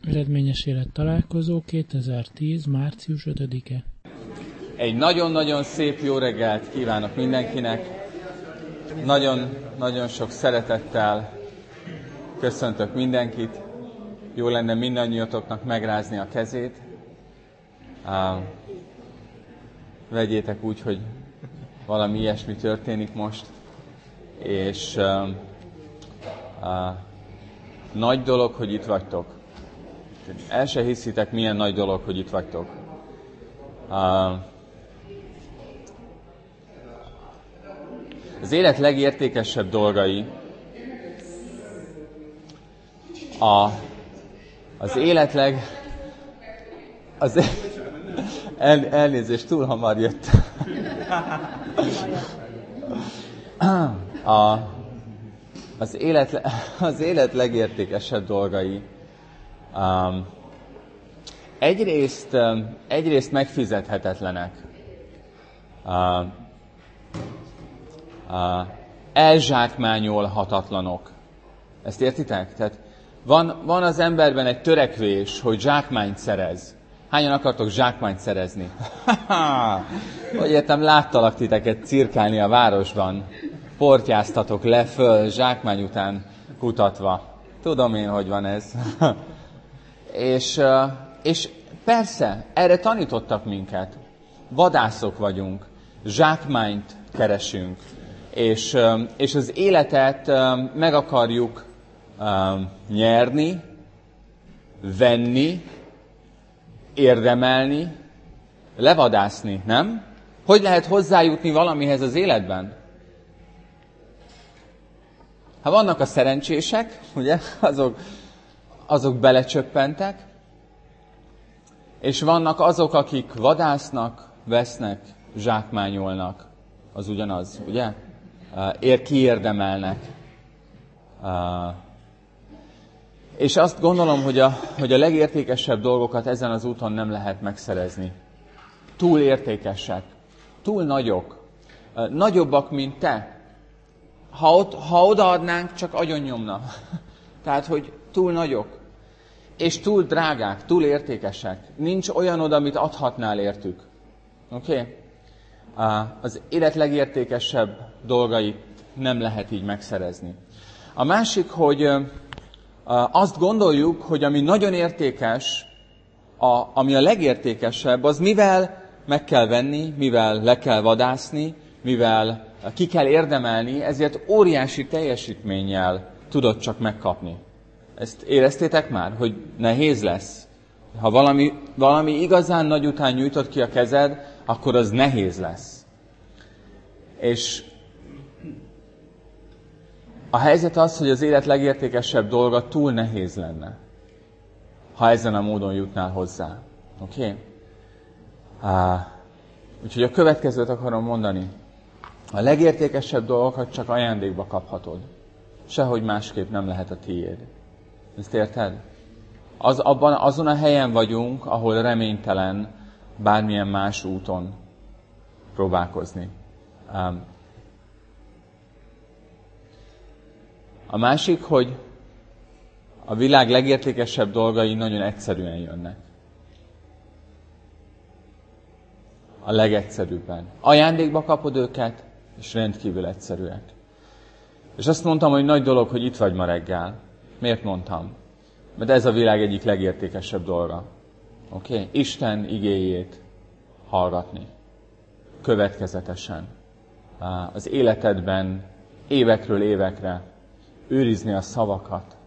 Eredményes élet találkozó 2010. március 5-e. Egy nagyon-nagyon szép jó reggelt kívánok mindenkinek. Nagyon-nagyon sok szeretettel köszöntök mindenkit. Jó lenne mindannyiatoknak megrázni a kezét. Vegyétek úgy, hogy valami ilyesmi történik most. És nagy dolog, hogy itt vagytok. El se hiszitek, milyen nagy dolog, hogy itt vagytok. Az élet legértékesebb dolgai elnézést, túl hamar jött. Az élet legértékesebb dolgai egyrészt megfizethetetlenek, elzsákmányolhatatlanok. Ezt értitek? Tehát van az emberben egy törekvés, hogy zsákmányt szerez. Hányan akartok zsákmányt szerezni? Hogy értem, láttalak titeket cirkálni a városban. Portyáztatok le föl, zsákmány után kutatva. Tudom én, hogy van ez. És persze, erre tanítottak minket. Vadászok vagyunk, zsákmányt keresünk, és az életet meg akarjuk nyerni, venni, érdemelni, levadászni, nem? Hogy lehet hozzájutni valamihez az életben? Ha vannak a szerencsések, ugye, azok belecsöppentek, és vannak azok, akik vadásznak, vesznek, zsákmányolnak, az ugyanaz, ugye? Kiérdemelnek. És azt gondolom, hogy a legértékesebb dolgokat ezen az úton nem lehet megszerezni. Túl értékesek, túl nagyok, nagyobbak, mint te. Ha odaadnánk, csak agyonnyomna. Tehát, hogy túl nagyok, és túl drágák, túl értékesek. Nincs olyanod, amit adhatnál értük. Oké? Az élet legértékesebb dolgait nem lehet így megszerezni. A másik, hogy azt gondoljuk, hogy ami nagyon értékes, ami a legértékesebb, az mivel meg kell venni, mivel le kell vadászni, mivel ki kell érdemelni, ezért óriási teljesítménnyel tudod csak megkapni. Ezt éreztétek már, hogy nehéz lesz? Ha valami igazán nagy után nyújtod ki a kezed, akkor az nehéz lesz. És a helyzet az, hogy az élet legértékesebb dolga túl nehéz lenne, ha ezen a módon jutnál hozzá. Oké? Úgyhogy a következőt akarom mondani. A legértékesebb dolgokat csak ajándékba kaphatod. Sehogy másképp nem lehet a tiéd. Ezt érted? Azon a helyen vagyunk, ahol reménytelen bármilyen más úton próbálkozni. A másik, hogy a világ legértékesebb dolgai nagyon egyszerűen jönnek. A legegyszerűbben. Ajándékba kapod őket, és rendkívül egyszerűek. És azt mondtam, hogy nagy dolog, hogy itt vagy ma reggel. Miért mondtam? Mert ez a világ egyik legértékesebb dolga. Oké? Isten igéjét hallgatni. Következetesen. Az életedben évekről évekre őrizni a szavakat.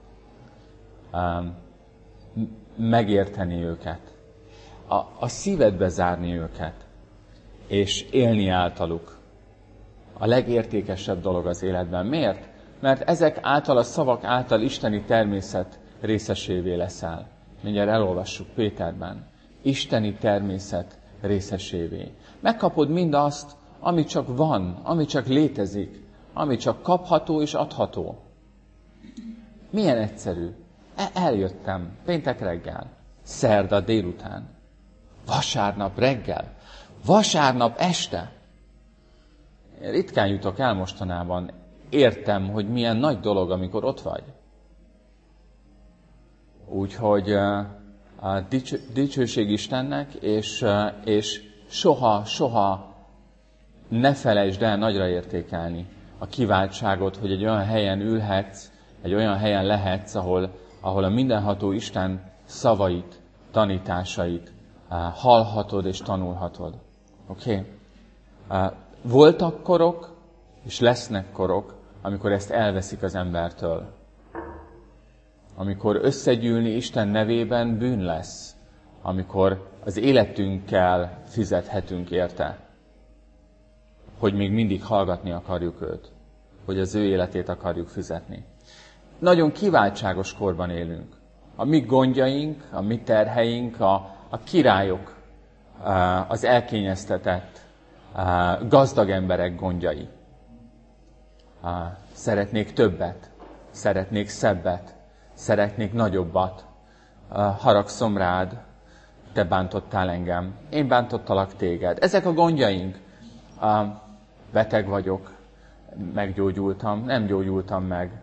Megérteni őket. A szívedbe zárni őket. És élni általuk. A legértékesebb dolog az életben. Miért? Mert ezek által, a szavak által isteni természet részesévé leszel. Mindjárt elolvassuk Péterben. Isteni természet részesévé. Megkapod mindazt, ami csak van, ami csak létezik, ami csak kapható és adható. Milyen egyszerű. Eljöttem péntek reggel, szerda délután, vasárnap reggel, vasárnap este. Én ritkán jutok el mostanában. Értem, hogy milyen nagy dolog, amikor ott vagy. Úgyhogy dicsőség Istennek, és soha ne felejtsd el nagyra értékelni a kiváltságot, hogy egy olyan helyen ülhetsz, egy olyan helyen lehetsz, ahol a mindenható Isten szavait, tanításait hallhatod és tanulhatod. Oké? Voltak korok, és lesznek korok, amikor ezt elveszik az embertől. Amikor összegyűlni Isten nevében bűn lesz. Amikor az életünkkel fizethetünk érte. Hogy még mindig hallgatni akarjuk őt. Hogy az ő életét akarjuk fizetni. Nagyon kiváltságos korban élünk. A mi gondjaink, a mi terheink, a királyok, az elkényeztetett, gazdag emberek gondjai. Szeretnék többet, szeretnék szebbet, szeretnék nagyobbat. Haragszom rád, te bántottál engem, én bántottalak téged. Ezek a gondjaink. Beteg vagyok, meggyógyultam, nem gyógyultam meg.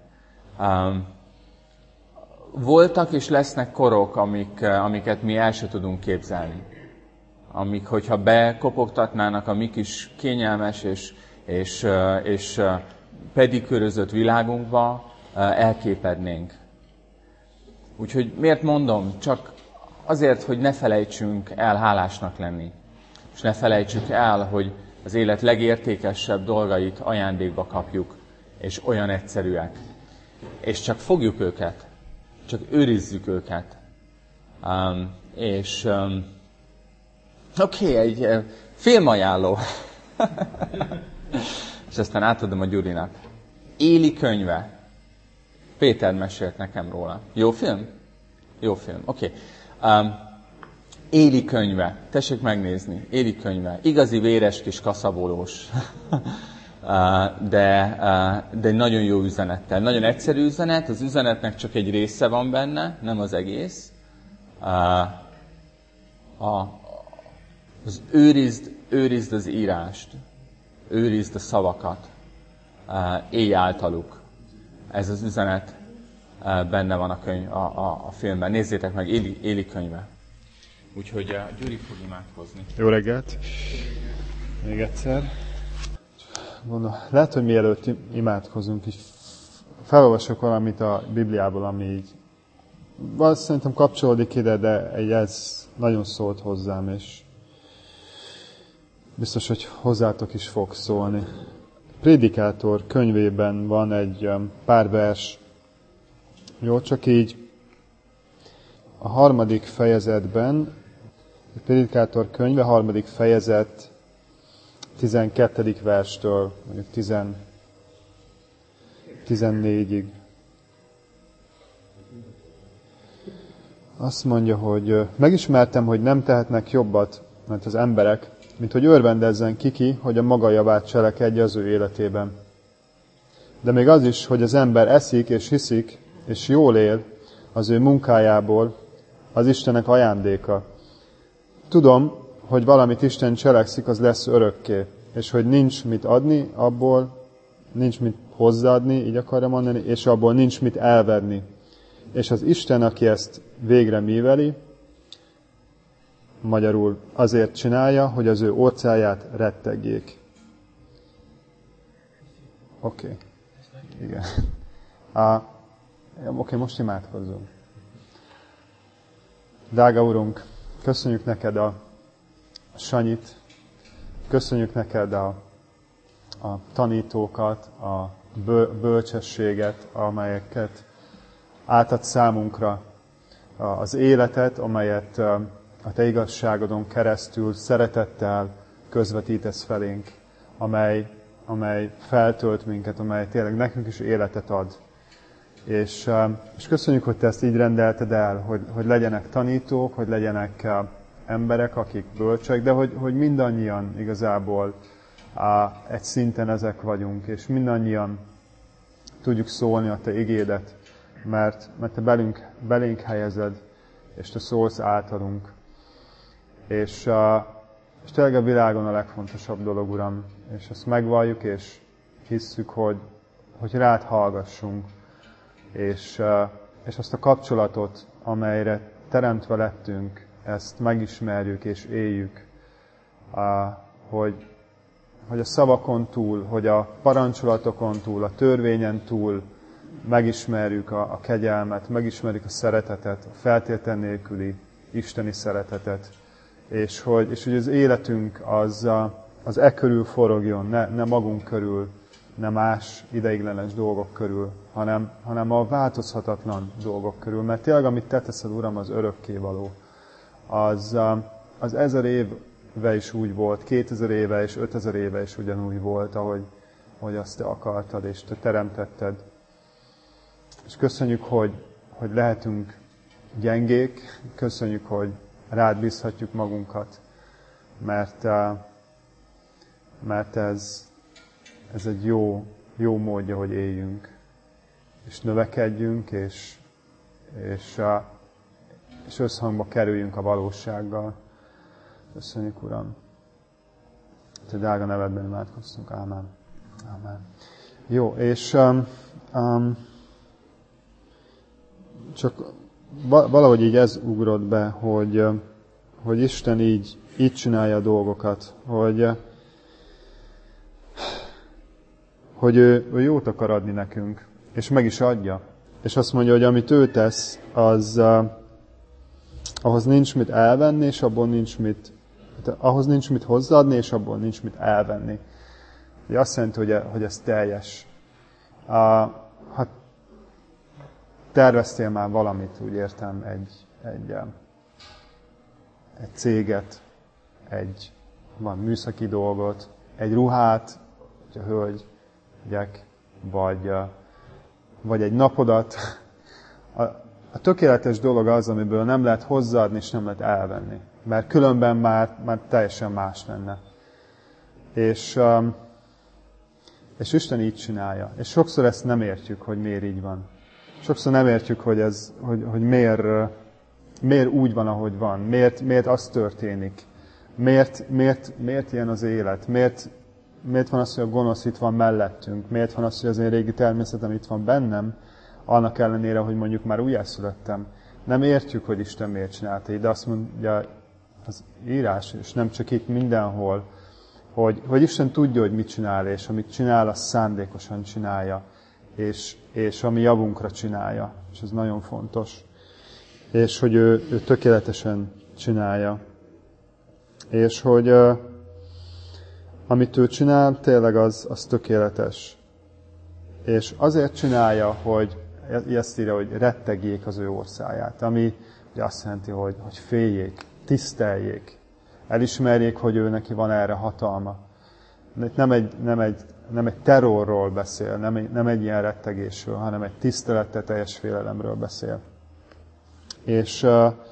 Voltak és lesznek korok, amiket mi el se tudunk képzelni. Amik, hogyha bekopogtatnának a mi kis kényelmes és pedikőrözött világunkba, elképednénk. Úgyhogy miért mondom? Csak azért, hogy ne felejtsünk el hálásnak lenni. És ne felejtsük el, hogy az élet legértékesebb dolgait ajándékba kapjuk, és olyan egyszerűek. És csak fogjuk őket, csak őrizzük őket. Oké, egy filmajánló. És aztán átadom a Gyurinak. Éli könyve. Péter mesélt nekem róla. Jó film? Jó film, oké. Éli könyve. Tessék megnézni. Éli könyve. Igazi véres kis kaszabolós. De nagyon jó üzenettel. Nagyon egyszerű üzenet. Az üzenetnek csak egy része van benne, nem az egész. Őrizd az írást. Őrizd a szavakat. Élj általuk. Ez az üzenet benne van a filmben. Nézzétek meg, Éli könyve. Úgyhogy Gyuri fog imádkozni. Jó reggelt! Még egyszer. Lehet, hogy mielőtt imádkozunk, így felolvasok valamit a Bibliából, ami így szerintem kapcsolódik ide, de ez nagyon szólt hozzám, és biztos, hogy hozzátok is fog szólni. Prédikátor könyvében van egy pár vers, jó, csak így a 3. fejezetben, a Prédikátor könyve 3. fejezet 12. verstől, mondjuk 14-ig. Azt mondja, hogy megismertem, hogy nem tehetnek jobbat, mert az emberek, mint hogy örvendezzen kiki, hogy a maga javát cselekedje az ő életében. De még az is, hogy az ember eszik és hiszik, és jól él az ő munkájából, az Istennek ajándéka. Tudom, hogy valamit Isten cselekszik, az lesz örökké, és hogy nincs mit adni, abból nincs mit hozzáadni, így akarja mondani, és abból nincs mit elvenni. És az Isten, aki ezt végre műveli, magyarul azért csinálja, hogy az ő orcáját rettegjék. Oké. Igen. Oké, most imádkozzunk. Drága Urunk, köszönjük neked a Sanyit, köszönjük neked a tanítókat, a bölcsességet, amelyeket átad számunkra, az életet, amelyet a te igazságodon keresztül szeretettel közvetítesz felénk, amely feltölt minket, amely tényleg nekünk is életet ad. És köszönjük, hogy te ezt így rendelted el, hogy legyenek tanítók, hogy legyenek emberek, akik bölcsek, de hogy mindannyian igazából egy szinten ezek vagyunk, és mindannyian tudjuk szólni a te igédet, mert te belénk helyezed, és te szólsz általunk. És tényleg a világon a legfontosabb dolog, Uram, és ezt megvalljuk, és hisszük, hogy rád hallgassunk, és azt a kapcsolatot, amelyre teremtve lettünk, ezt megismerjük és éljük, hogy a szavakon túl, hogy a parancsolatokon túl, a törvényen túl megismerjük a kegyelmet, megismerjük a szeretetet, a feltétel nélküli isteni szeretetet, és hogy az életünk az körül forogjon, ne magunk körül, ne más ideiglenes dolgok körül, hanem a változhatatlan dolgok körül. Mert tényleg, amit te teszel, Uram, az örökkévaló. Az 1000 éve is úgy volt, 2000 éve és 5000 éve is ugyanúgy volt, ahogy azt te akartad, és te teremtetted. És köszönjük, hogy lehetünk gyengék, köszönjük, hogy rád bízhatjuk magunkat, mert ez egy jó módja, hogy éljünk, és növekedjünk, és összhangba kerüljünk a valósággal. Köszönjük, Uram! Te drága nevedben imádkoztunk. Ámen. Ámen. Jó, és csak valahogy így ez ugrott be, hogy Isten így csinálja a dolgokat, hogy ő jót akar adni nekünk, és meg is adja. És azt mondja, hogy amit ő tesz, ahhoz nincs mit elvenni, és abból ahhoz nincs mit hozzáadni, és abból nincs mit elvenni. Ugye azt jelenti, hogy ez teljes. Ha terveztél már valamit, úgy értem, egy céget, van műszaki dolgot, egy ruhát, hogy a hölgyek, vagy egy napodat. A tökéletes dolog az, amiből nem lehet hozzáadni, és nem lehet elvenni. Mert különben már teljesen más lenne. És Isten így csinálja. És sokszor ezt nem értjük, hogy miért így van. Sokszor nem értjük, hogy miért úgy van, ahogy van. Miért az történik. Miért ilyen az élet. Miért van az, hogy a gonosz itt van mellettünk. Miért van az, hogy az én régi természetem itt van bennem. Annak ellenére, hogy mondjuk már újjászülettem. Nem értjük, hogy Isten miért csinálta így, de azt mondja az írás, és nem csak itt, mindenhol, hogy Isten tudja, hogy mit csinál, és amit csinál, azt szándékosan csinálja, és ami javunkra csinálja, és ez nagyon fontos. És hogy ő tökéletesen csinálja. És hogy amit ő csinál, tényleg az tökéletes. És azért csinálja, hogy ezt írja, hogy rettegjék az ő orszáját, ami ugye azt jelenti, hogy féljék, tiszteljék, elismerjék, hogy ő neki van erre hatalma. Nem egy terrorról beszél, nem egy ilyen rettegésről, hanem egy tisztelettel teljes félelemről beszél. És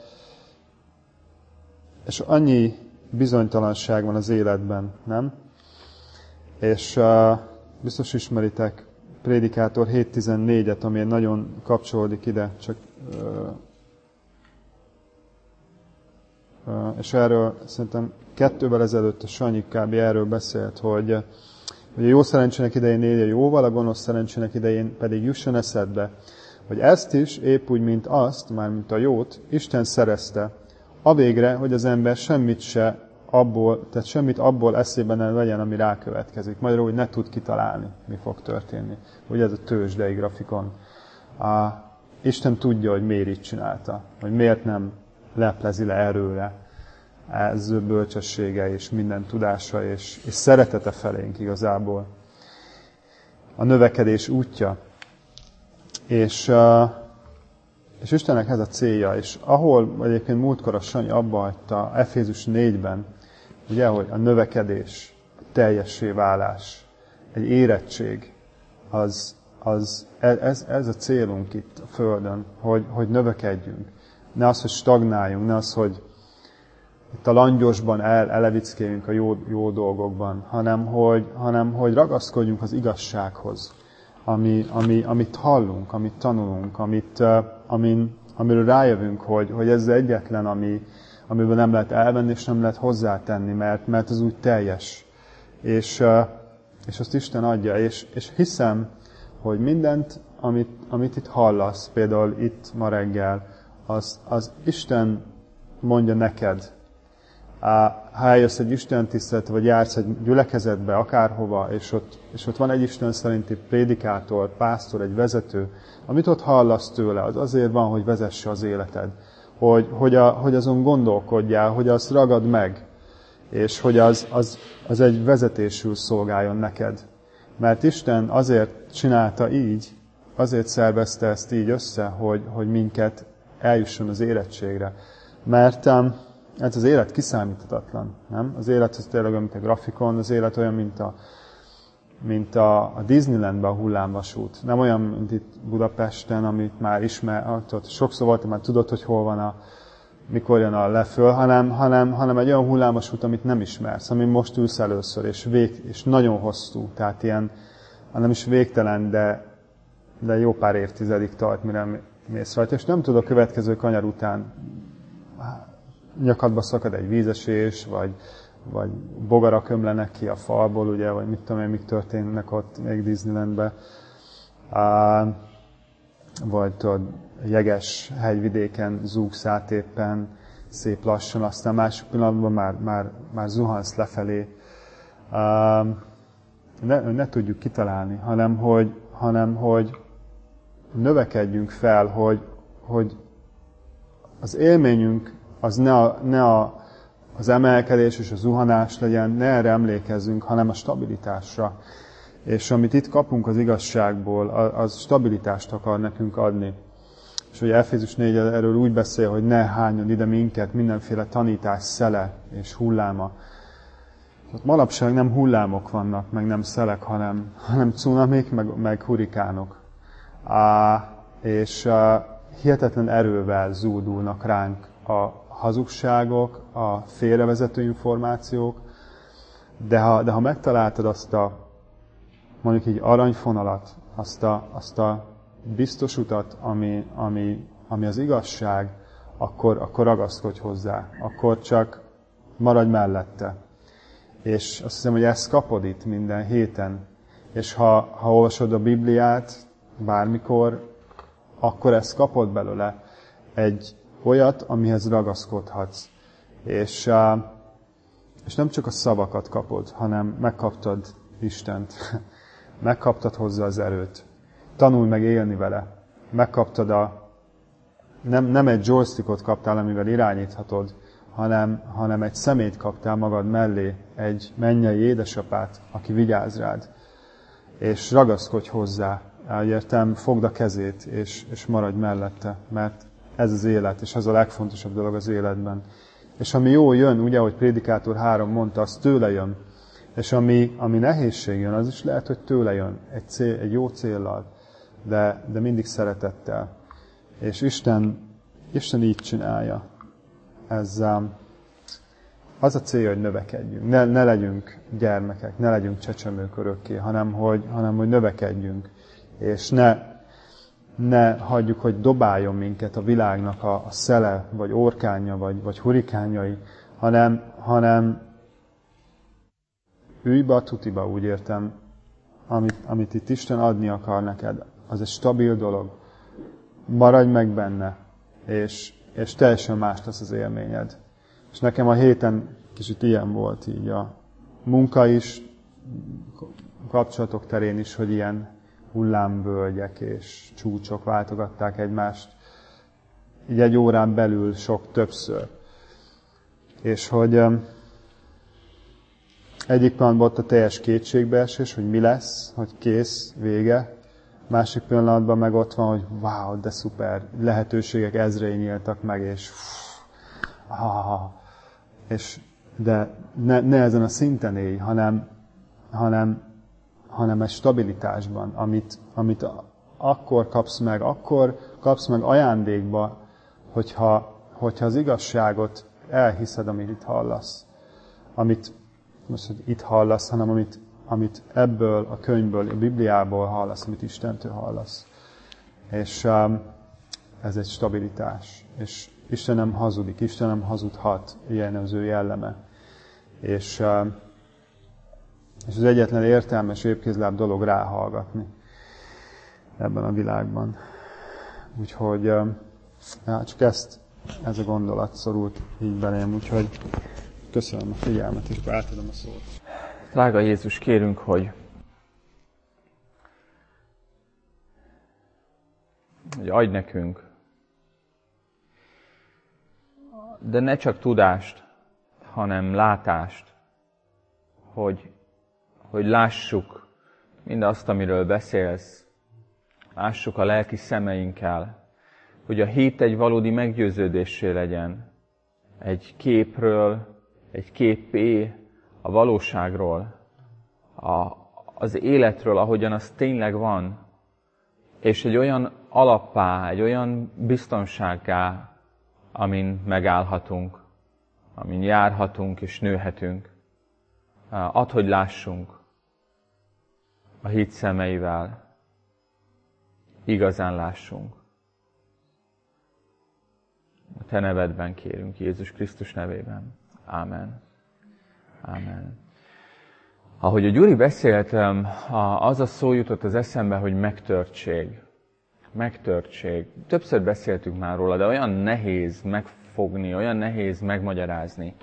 annyi bizonytalanság van az életben, nem? És biztos ismeritek Prédikátor 7.14-et, ami nagyon kapcsolódik ide, és erről szerintem 2 évvel ezelőtt a Sanyi kb. Erről beszélt, hogy a jó szerencsének idején élje jóval, a gonosz szerencsének idején pedig jusson eszedbe, hogy ezt is, épp úgy, mint azt, mármint a jót, Isten szerezte, avégre, hogy az ember semmit abból eszében ne legyen, ami rákövetkezik. Magyarul, hogy ne tud kitalálni, mi fog történni. Ugye ez a tőzsdei grafikon. Isten tudja, hogy miért így csinálta, hogy miért nem leplezi le erőre ez bölcsessége és minden tudása és szeretete felénk igazából. A növekedés útja. És Istennek ez a célja, és ahol egyébként múltkor a Sanyi abba hagyta, Efézus 4-ben, ugye, hogy a növekedés, a teljessé válás, egy érettség, ez a célunk itt a Földön, hogy növekedjünk. Ne az, hogy stagnáljunk, ne az, hogy itt a langyosban elevickéljünk a jó dolgokban, hanem hogy ragaszkodjunk az igazsághoz, amit hallunk, amit tanulunk, amiről rájövünk, hogy ez egyetlen, amiből nem lehet elvenni, és nem lehet hozzátenni, mert az úgy teljes. És azt Isten adja, és hiszem, hogy mindent, amit itt hallasz, például itt ma reggel, az Isten mondja neked. Ha eljössz egy Isten tiszteletre, vagy jársz egy gyülekezetbe, akárhova, és ott van egy Isten szerinti prédikátor, pásztor, egy vezető, amit ott hallasz tőle, az azért van, hogy vezesse az életed. Hogy azon gondolkodjál, hogy azt ragad meg, és hogy az egy vezetésül szolgáljon neked. Mert Isten azért csinálta így, azért szervezte ezt így össze, hogy minket eljusson az érettségre. Mert ez az élet kiszámíthatatlan, nem? Az élet az tényleg olyan, mint a grafikon, az élet olyan, mint a Disneylandben a hullámvasút. Nem olyan, mint itt Budapesten, amit már sokszor voltam, már tudod, hogy hol van mikor jön a leföl, hanem egy olyan hullámvasút, amit nem ismersz, amin most ülsz először, és nagyon hosszú, tehát ilyen, nem is végtelen, de jó pár évtizedig tart, mire mész rajta, és nem tudod a következő kanyar után nyakadba szakad egy vízesés, vagy bogarak ömlenek ki a falból, ugye, vagy mit tudom én, mik történnek ott még Disneylandben. Vagy tudod, jeges hegyvidéken zúgsz át éppen szép lassan, aztán másik pillanatban már zuhansz lefelé. Ne tudjuk kitalálni, hanem hogy növekedjünk fel, hogy az élményünk az az emelkedés és a zuhanás legyen, ne erre emlékezzünk, hanem a stabilitásra. És amit itt kapunk az igazságból, az stabilitást akar nekünk adni. És hogy Efézus 4 erről úgy beszél, hogy ne hányon ide minket mindenféle tanítás szele és hulláma. Manapság nem hullámok vannak, meg nem szelek, hanem cunamik, meg hurikánok. És hihetetlen erővel zúdulnak ránk a hazugságok, a félrevezető információk, de ha megtaláltad azt a, mondjuk így aranyfonalat, azt a biztos utat, ami az igazság, akkor ragaszkodj hozzá, akkor csak maradj mellette. És azt hiszem, hogy ezt kapod itt minden héten. És ha olvasod a Bibliát bármikor, akkor ezt kapod belőle egy olyat, amihez ragaszkodhatsz. És nem csak a szavakat kapod, hanem megkaptad Istent. Megkaptad hozzá az erőt. Tanulj meg élni vele. Megkaptad nem egy joystickot kaptál, amivel irányíthatod, hanem egy szemét kaptál magad mellé, egy mennyei édesapát, aki vigyáz rád. És ragaszkodj hozzá. Értem, fogd a kezét, és maradj mellette, mert ez az élet, és ez a legfontosabb dolog az életben. És ami jó jön, ugye, ahogy Prédikátor 3 mondta, az tőle jön. És ami nehézség jön, az is lehet, hogy tőle jön, egy jó céllal, de mindig szeretettel. És Isten így csinálja. Ez az a célja, hogy növekedjünk. Ne legyünk gyermekek, ne legyünk csecsemők örökké, hanem hogy növekedjünk. És ne hagyjuk, hogy dobáljon minket a világnak a szele, vagy orkánja, vagy hurikánjai, hanem ülj be a tutiba, úgy értem, amit itt Isten adni akar neked. Az egy stabil dolog. Maradj meg benne, és teljesen más lesz az élményed. És nekem a héten kicsit ilyen volt így a munka is, kapcsolatok terén is, hogy ilyen hullámvölgyek és csúcsok váltogatták egymást. Így egy órán belül többször. És hogy egyik pillanatban ott a teljes kétségbeesés, hogy mi lesz, hogy kész, vége. Másik pillanatban meg ott van, hogy wow, de szuper, lehetőségek ezrei nyíltak meg, de ne ezen a szinten élj, hanem egy stabilitásban, amit akkor kapsz meg ajándékba, hogyha az igazságot elhiszed, amit itt hallasz. Most, hogy itt hallasz, hanem amit ebből a könyvből, a Bibliából hallasz, amit Istentől hallasz. És ez egy stabilitás. És Isten nem hazudik, Isten nem hazudhat, ilyen az ő jelleme. És az egyetlen értelmes épkézláb dolog ráhallgatni ebben a világban. Úgyhogy Ja, csak ez a gondolat szorult így belém, úgyhogy köszönöm a figyelmet, és átadom a szót. Drága Jézus, kérünk, hogy adj nekünk, de ne csak tudást, hanem látást, hogy lássuk mindazt, amiről beszélsz, lássuk a lelki szemeinkkel, hogy a hit egy valódi meggyőződéssé legyen, egy képről, egy képé, a valóságról, az életről, ahogyan az tényleg van, és egy olyan alappá, egy olyan biztonsággá, amin megállhatunk, amin járhatunk és nőhetünk. Add, hogy lássunk a hit szemeivel, igazán lássunk. A Te nevedben kérünk, Jézus Krisztus nevében. Ámen. Ámen. Ahogy a Gyuri beszélt, az a szó jutott az eszembe, hogy megtörtség. Megtörtség. Többször beszéltünk már róla, de olyan nehéz megfogni, olyan nehéz megmagyarázni,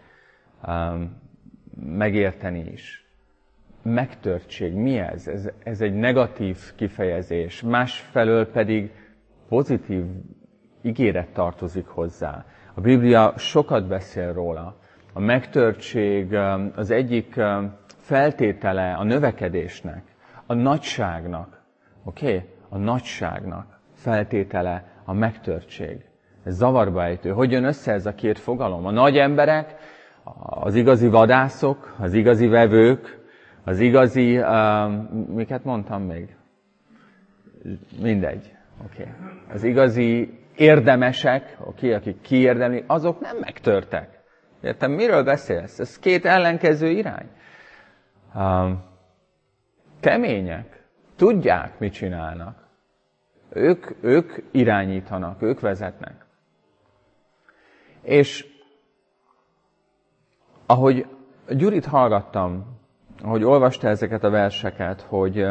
megérteni is. Megtörtség. Mi ez? Ez egy negatív kifejezés. Másfelől pedig pozitív ígéret tartozik hozzá. A Biblia sokat beszél róla. A megtörtség az egyik feltétele a növekedésnek, a nagyságnak. Oké? A nagyságnak feltétele a megtörtség. Ez zavarba ejtő. Hogy jön össze ez a két fogalom? A nagy emberek, az igazi vadászok, az igazi vevők, az igazi, miket mondtam még? Mindegy. Oké. Az igazi érdemesek, akik kiérdemlik, azok nem megtörtek. Értem, miről beszélsz? Ez két ellenkező irány. Kemények, tudják, mit csinálnak. Ők irányítanak, ők vezetnek. És ahogy Gyurit hallgattam, ahogy olvasta ezeket a verseket,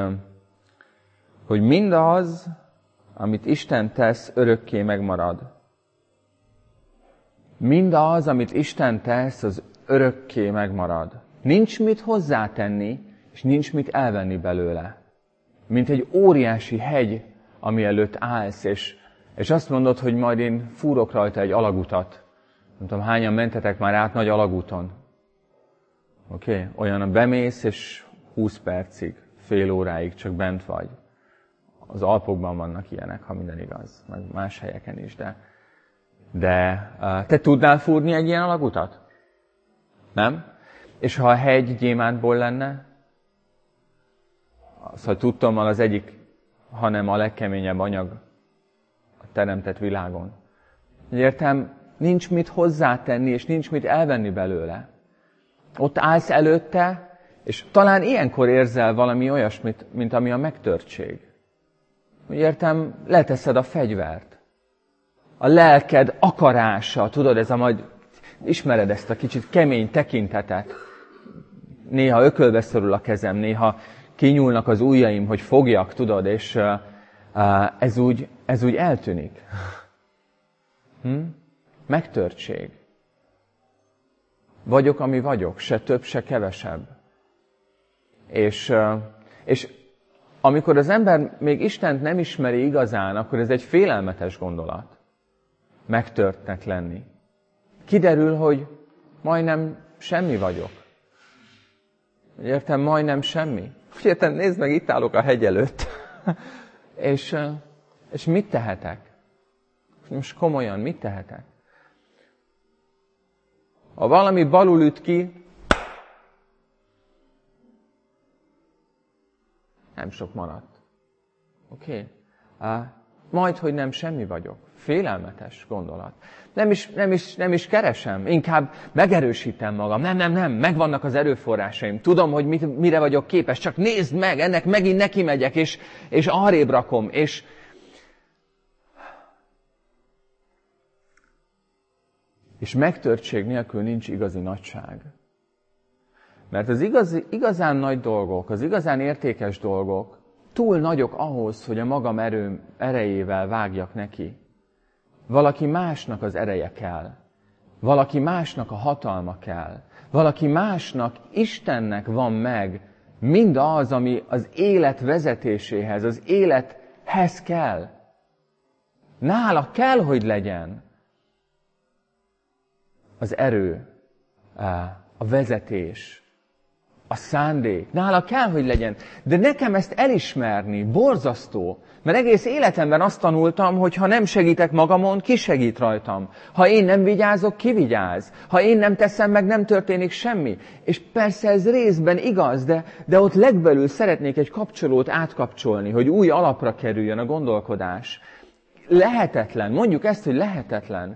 hogy mindaz, amit Isten tesz, örökké megmarad. Mindaz, amit Isten tesz, az örökké megmarad. Nincs mit hozzátenni, és nincs mit elvenni belőle. Mint egy óriási hegy, ami előtt állsz, és azt mondod, hogy majd én fúrok rajta egy alagutat. Nem tudom, hányan mentetek már át nagy alagúton. Oké? Olyan, bemész, és 20 percig, fél óráig csak bent vagy. Az Alpokban vannak ilyenek, ha minden igaz, meg más helyeken is, de te tudnál fúrni egy ilyen alagutat? Nem? És ha a hegy gyémántból lenne, szóval tudtommal az egyik, hanem a legkeményebb anyag a teremtett világon. Értem, nincs mit hozzátenni, és nincs mit elvenni belőle. Ott állsz előtte, és talán ilyenkor érzel valami olyasmit, mint ami a megtörtség. Értem, leteszed a fegyvert. A lelked akarása, tudod, ez a majd, ismered ezt a kicsit kemény tekintetet. Néha ökölbe szorul a kezem, néha kinyúlnak az ujjaim, hogy fogjak, tudod, és ez úgy eltűnik. Megtörtség. Vagyok, ami vagyok, se több, se kevesebb. És amikor az ember még Istent nem ismeri igazán, akkor ez egy félelmetes gondolat. Megtörtnek lenni. Kiderül, hogy majdnem semmi vagyok. Értem, majdnem semmi. Értem, nézd meg, itt állok a hegy előtt. és mit tehetek? Most komolyan, mit tehetek? Ha valami balul üt ki, nem sok maradt. Oké? Majd, hogy nem semmi vagyok. Félelmetes gondolat. Nem is keresem, inkább megerősítem magam. Nem, megvannak az erőforrásaim. Tudom, hogy mire vagyok képes, csak nézd meg, ennek megint neki megyek, és arrébb rakom, és megtörtség nélkül nincs igazi nagyság. Mert az igazán nagy dolgok, az igazán értékes dolgok túl nagyok ahhoz, hogy a magam erejével vágjak neki. valaki másnak az ereje kell. Valaki másnak a hatalma kell. Valaki másnak, Istennek van meg mindaz, ami az élet vezetéséhez, az élethez kell. Nála kell, hogy legyen az erő, a vezetés, a szándék. Nála kell, hogy legyen. De nekem ezt elismerni borzasztó. Mert egész életemben azt tanultam, hogy ha nem segítek magamon, ki segít rajtam. Ha én nem vigyázok, ki vigyáz. Ha én nem teszem meg, nem történik semmi. És persze ez részben igaz, de ott legbelül szeretnék egy kapcsolót átkapcsolni, hogy új alapra kerüljön a gondolkodás. Lehetetlen, mondjuk ezt, hogy lehetetlen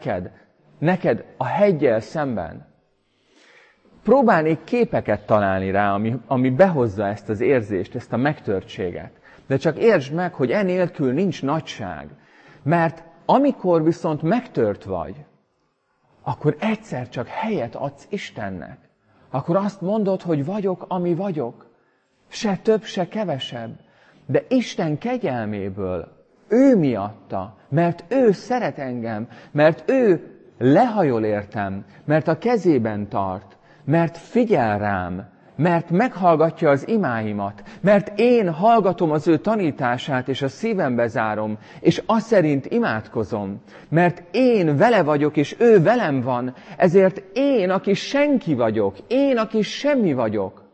neked a heggyel szemben. Próbálnék képeket találni rá, ami behozza ezt az érzést, ezt a megtörtséget. De csak értsd meg, hogy enélkül nincs nagyság. Mert amikor viszont megtört vagy, akkor egyszer csak helyet adsz Istennek. Akkor azt mondod, hogy vagyok, ami vagyok. Se több, se kevesebb. De Isten kegyelméből, ő miatta, mert ő szeret engem, mert ő lehajol értem, mert a kezében tart, mert figyel rám, mert meghallgatja az imáimat, mert én hallgatom az ő tanítását, és a szívembe zárom, és azt szerint imádkozom, mert én vele vagyok, és ő velem van, ezért én, aki senki vagyok, én, aki semmi vagyok.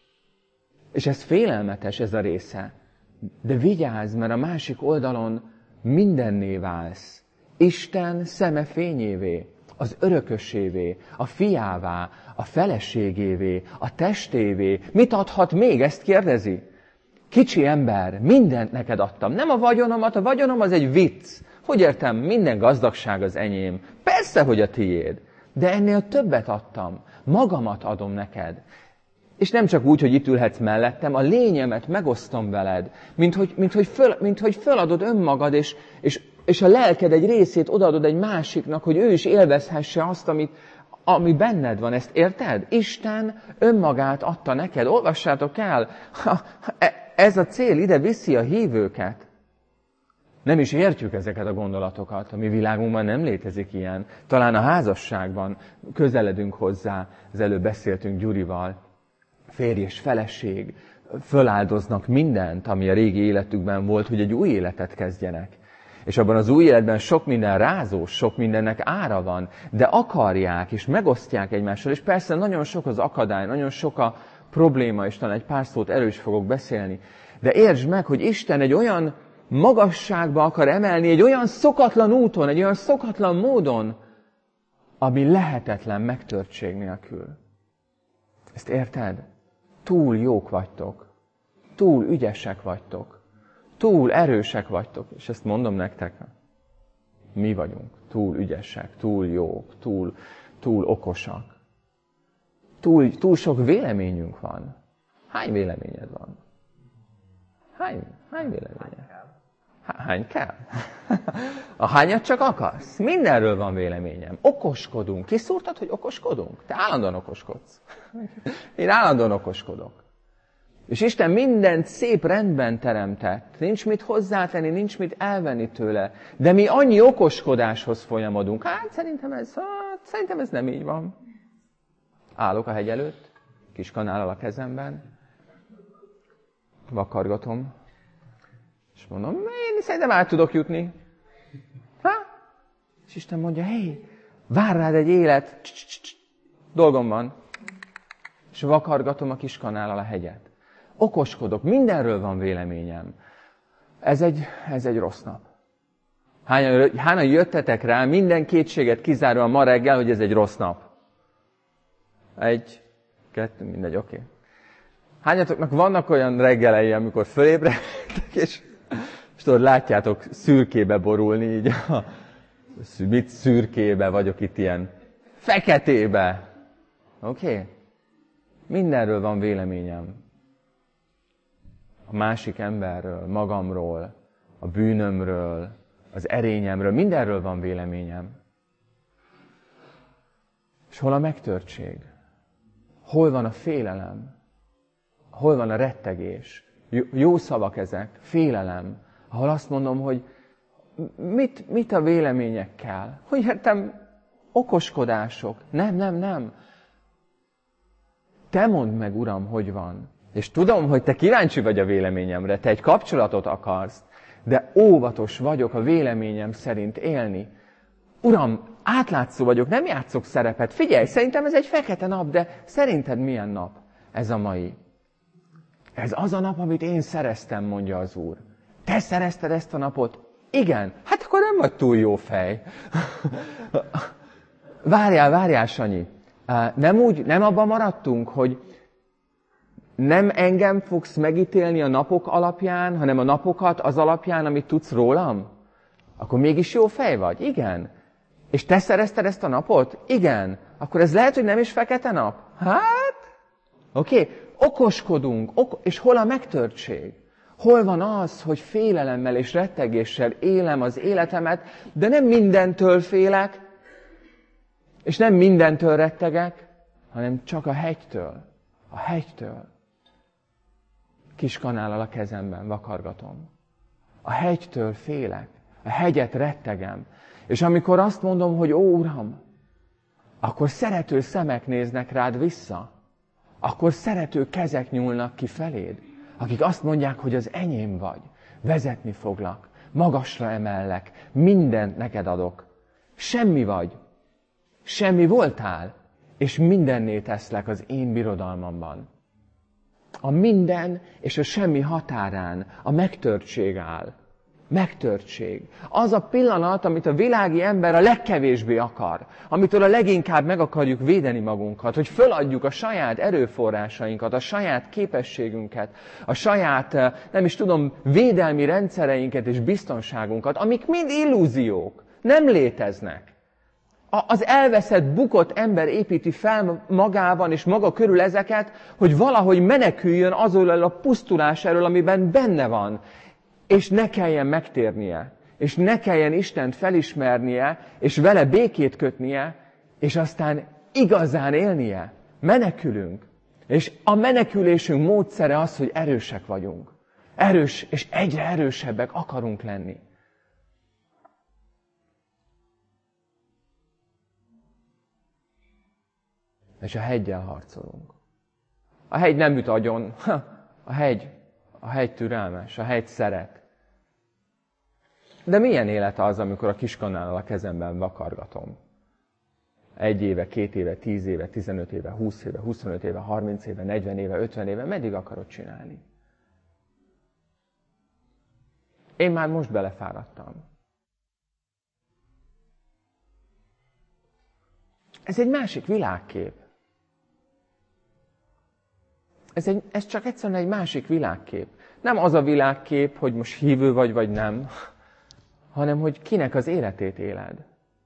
És ez félelmetes, ez a része. De vigyázz, mert a másik oldalon mindenné válsz. Isten szeme fényévé, az örökösévé, a fiává, a feleségévé, a testévé. Mit adhat még? Ezt kérdezi. Kicsi ember, mindent neked adtam. Nem a vagyonomat, a vagyonom az egy vicc. Hogy értem, minden gazdagság az enyém. Persze, hogy a tiéd. De ennél többet adtam. Magamat adom neked. És nem csak úgy, hogy itt ülhetsz mellettem, a lényemet megosztom veled, mint hogy föladod önmagad, és a lelked egy részét odaadod egy másiknak, hogy ő is élvezhesse azt, ami benned van. Ezt érted? Isten önmagát adta neked. Olvassátok el, ez a cél ide viszi a hívőket. Nem is értjük ezeket a gondolatokat. A mi világunkban nem létezik ilyen. Talán a házasságban közeledünk hozzá, az előbb beszéltünk Gyurival. Férj és feleség föláldoznak mindent, ami a régi életükben volt, hogy egy új életet kezdjenek. És abban az új életben sok minden rázós, sok mindennek ára van, de akarják és megosztják egymással, és persze nagyon sok az akadály, nagyon sok a probléma, és talán egy pár szót erről is fogok beszélni. De értsd meg, hogy Isten egy olyan magasságba akar emelni, egy olyan szokatlan úton, egy olyan szokatlan módon, ami lehetetlen megtörtség nélkül. Ezt érted? Túl jók vagytok, túl ügyesek vagytok, túl erősek vagytok, és ezt mondom nektek, mi vagyunk túl ügyesek, túl jók, túl okosak. Túl sok véleményünk van. Hány véleményed van? Hány véleményed? Hány kell? A hányat csak akarsz? Mindenről van véleményem. Okoskodunk. Ki szúrtad, hogy okoskodunk? Te állandóan okoskodsz. Én állandóan okoskodok. És Isten mindent szép rendben teremtett. Nincs mit hozzátenni, nincs mit elvenni tőle. De mi annyi okoskodáshoz folyamodunk. Szerintem ez nem így van. Állok a hegy előtt, kis kanállal a kezemben, vakargatom, és mondom, én szerintem át tudok jutni. És Isten mondja, hé, vár rád egy élet, dolgom van. És vakargatom a kis kanállal a hegyet. Okoskodok, mindenről van véleményem. Ez egy rossz nap. Hányan jöttetek rá, minden kétséget kizáróan ma reggel, hogy ez egy rossz nap? 1, 2, mindegy, oké. Hányatoknak vannak olyan reggelei, amikor fölébredtek, és tudod, látjátok szürkébe borulni, így mit szürkébe vagyok itt ilyen feketébe. Oké? Mindenről van véleményem. A másik emberről, magamról, a bűnömről, az erényemről, mindenről van véleményem. És hol a megtörtség? Hol van a félelem? Hol van a rettegés? Jó szavak ezek, félelem. Ahol azt mondom, hogy mit a véleményekkel? Hogy értem, okoskodások. Nem. Te mondd meg, Uram, hogy van. És tudom, hogy te kíváncsi vagy a véleményemre, te egy kapcsolatot akarsz, de óvatos vagyok a véleményem szerint élni. Uram, átlátszó vagyok, nem játszok szerepet. Figyelj, szerintem ez egy fekete nap, de szerinted milyen nap ez a mai? Ez az a nap, amit én szereztem, mondja az Úr. Te szerezted ezt a napot? Igen. Hát akkor nem vagy túl jó fej. Várjál, Sanyi. Nem abban maradtunk, hogy nem engem fogsz megítélni a napok alapján, hanem a napokat az alapján, amit tudsz rólam? Akkor mégis jó fej vagy? Igen. És te szerezted ezt a napot? Igen. Akkor ez lehet, hogy nem is fekete nap? Hát? Oké. Okoskodunk. És hol a megtörtség? Hol van az, hogy félelemmel és rettegéssel élem az életemet, de nem mindentől félek, és nem mindentől rettegek, hanem csak a hegytől. A hegytől. Kis kanállal a kezemben vakargatom. A hegytől félek. A hegyet rettegem. És amikor azt mondom, hogy ó, Uram, akkor szerető szemek néznek rád vissza. Akkor szerető kezek nyúlnak ki feléd. Akik azt mondják, hogy az enyém vagy. Vezetni foglak. Magasra emellek. Mindent neked adok. Semmi vagy. Semmi voltál. És mindenné teszlek az én birodalmamban. A minden és a semmi határán a megtörtség áll. Megtörtség. Az a pillanat, amit a világi ember a legkevésbé akar. Amitől a leginkább meg akarjuk védeni magunkat. Hogy föladjuk a saját erőforrásainkat, a saját képességünket, a saját, nem is tudom, védelmi rendszereinket és biztonságunkat, amik mind illúziók. Nem léteznek. Az elveszett, bukott ember építi fel magában és maga körül ezeket, hogy valahogy meneküljön azonról a pusztulás elől, amiben benne van. És ne kelljen megtérnie, és ne kelljen Istent felismernie, és vele békét kötnie, és aztán igazán élnie. Menekülünk. És a menekülésünk módszere az, hogy erősek vagyunk. Erős, és egyre erősebbek akarunk lenni. És a heggyel harcolunk. A hegy nem üt agyon. A hegy türelmes, a hegy szeret. De milyen élet az, amikor a kiskanállal a kezemben vakargatom? 1 éve, 2 éve, 10 éve, 15 éve, 20 éve, 25 éve, 30 éve, 40 éve, 50 éve, meddig akarod csinálni? Én már most belefáradtam. Ez egy másik világkép. Ez csak egyszerűen egy másik világkép. Nem az a világkép, hogy most hívő vagy nem, hanem hogy kinek az életét éled.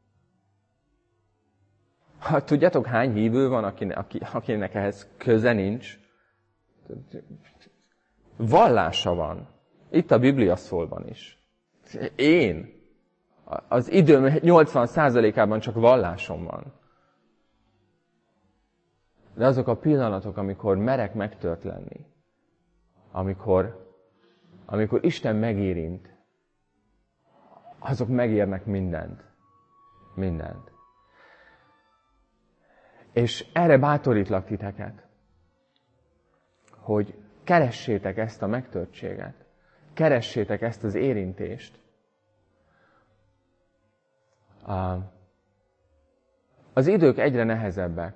Tudjátok, hány hívő van, akinek ehhez köze nincs? Vallása van. Itt a Biblia szólban is. Én. Az időm 80%-ában csak vallásom van. De azok a pillanatok, amikor merek megtört lenni, amikor Isten megérint, azok megérnek mindent. Mindent. És erre bátorítlak titeket, hogy keressétek ezt a megtörtséget, keressétek ezt az érintést. Az idők egyre nehezebbek.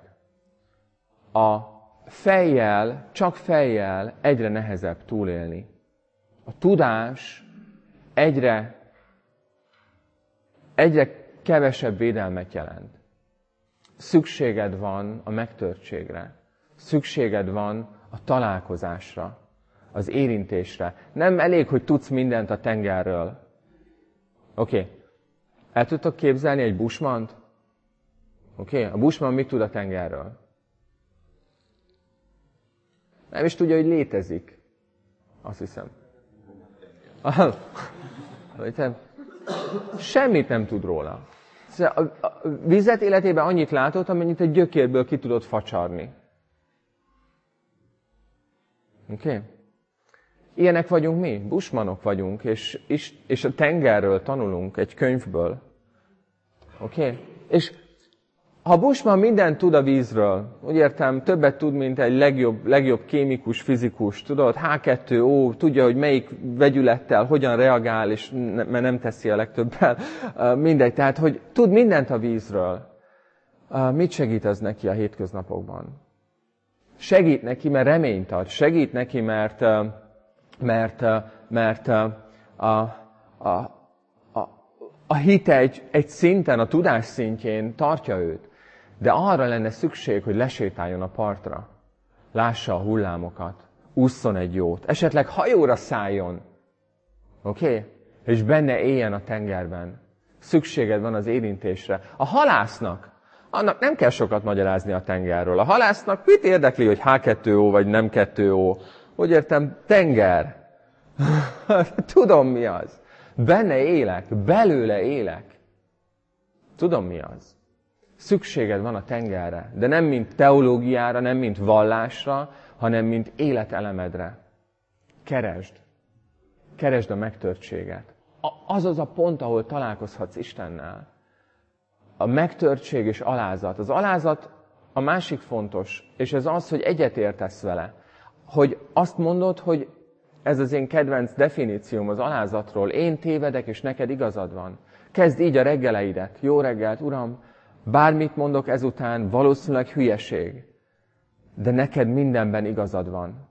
Csak fejjel egyre nehezebb túlélni. A tudás egyre kevesebb védelmet jelent. Szükséged van a megtörtségre. Szükséged van a találkozásra, az érintésre. Nem elég, hogy tudsz mindent a tengerről. Oké. El tudtok képzelni egy bushmant? Oké. A bushman mit tud a tengerről? Nem is tudja, hogy létezik. Azt hiszem. Semmit nem tud róla. A vizet életében annyit látott, amennyit egy gyökérből ki tudott facsarni. Oké? Ilyenek vagyunk mi, bushmanok vagyunk, és a tengerről tanulunk egy könyvből. Oké? És ha bushman mindent tud a vízről, úgy értem, többet tud, mint egy legjobb kémikus, fizikus, tudod, H2O, tudja, hogy melyik vegyülettel hogyan reagál, és mert nem teszi a legtöbbel, mindegy. Tehát, hogy tud mindent a vízről. Mit segít az neki a hétköznapokban? Segít neki, mert reményt ad. Segít neki, mert a hite egy szinten, a tudás szintjén tartja őt. De arra lenne szükség, hogy lesétáljon a partra. Lássa a hullámokat. Ússzon egy jót. Esetleg hajóra szálljon. Oké? És benne éljen a tengerben. Szükséged van az érintésre. A halásznak, annak nem kell sokat magyarázni a tengerről. A halásznak mit érdekli, hogy H2O vagy nem 2O? Úgy értem, tenger. Tudom, mi az. Benne élek, belőle élek. Tudom, mi az. Szükséged van a tengerre, de nem mint teológiára, nem mint vallásra, hanem mint életelemedre. Keresd. Keresd a megtörtséget. Az az a pont, ahol találkozhatsz Istennel. A megtörtség és alázat. Az alázat a másik fontos, és ez az, hogy egyetértesz vele. Hogy azt mondod, hogy ez az én kedvenc definícióm az alázatról. Én tévedek, és neked igazad van. Kezd így a reggeleidet. Jó reggelt, Uram! Bármit mondok ezután, valószínűleg hülyeség. De neked mindenben igazad van.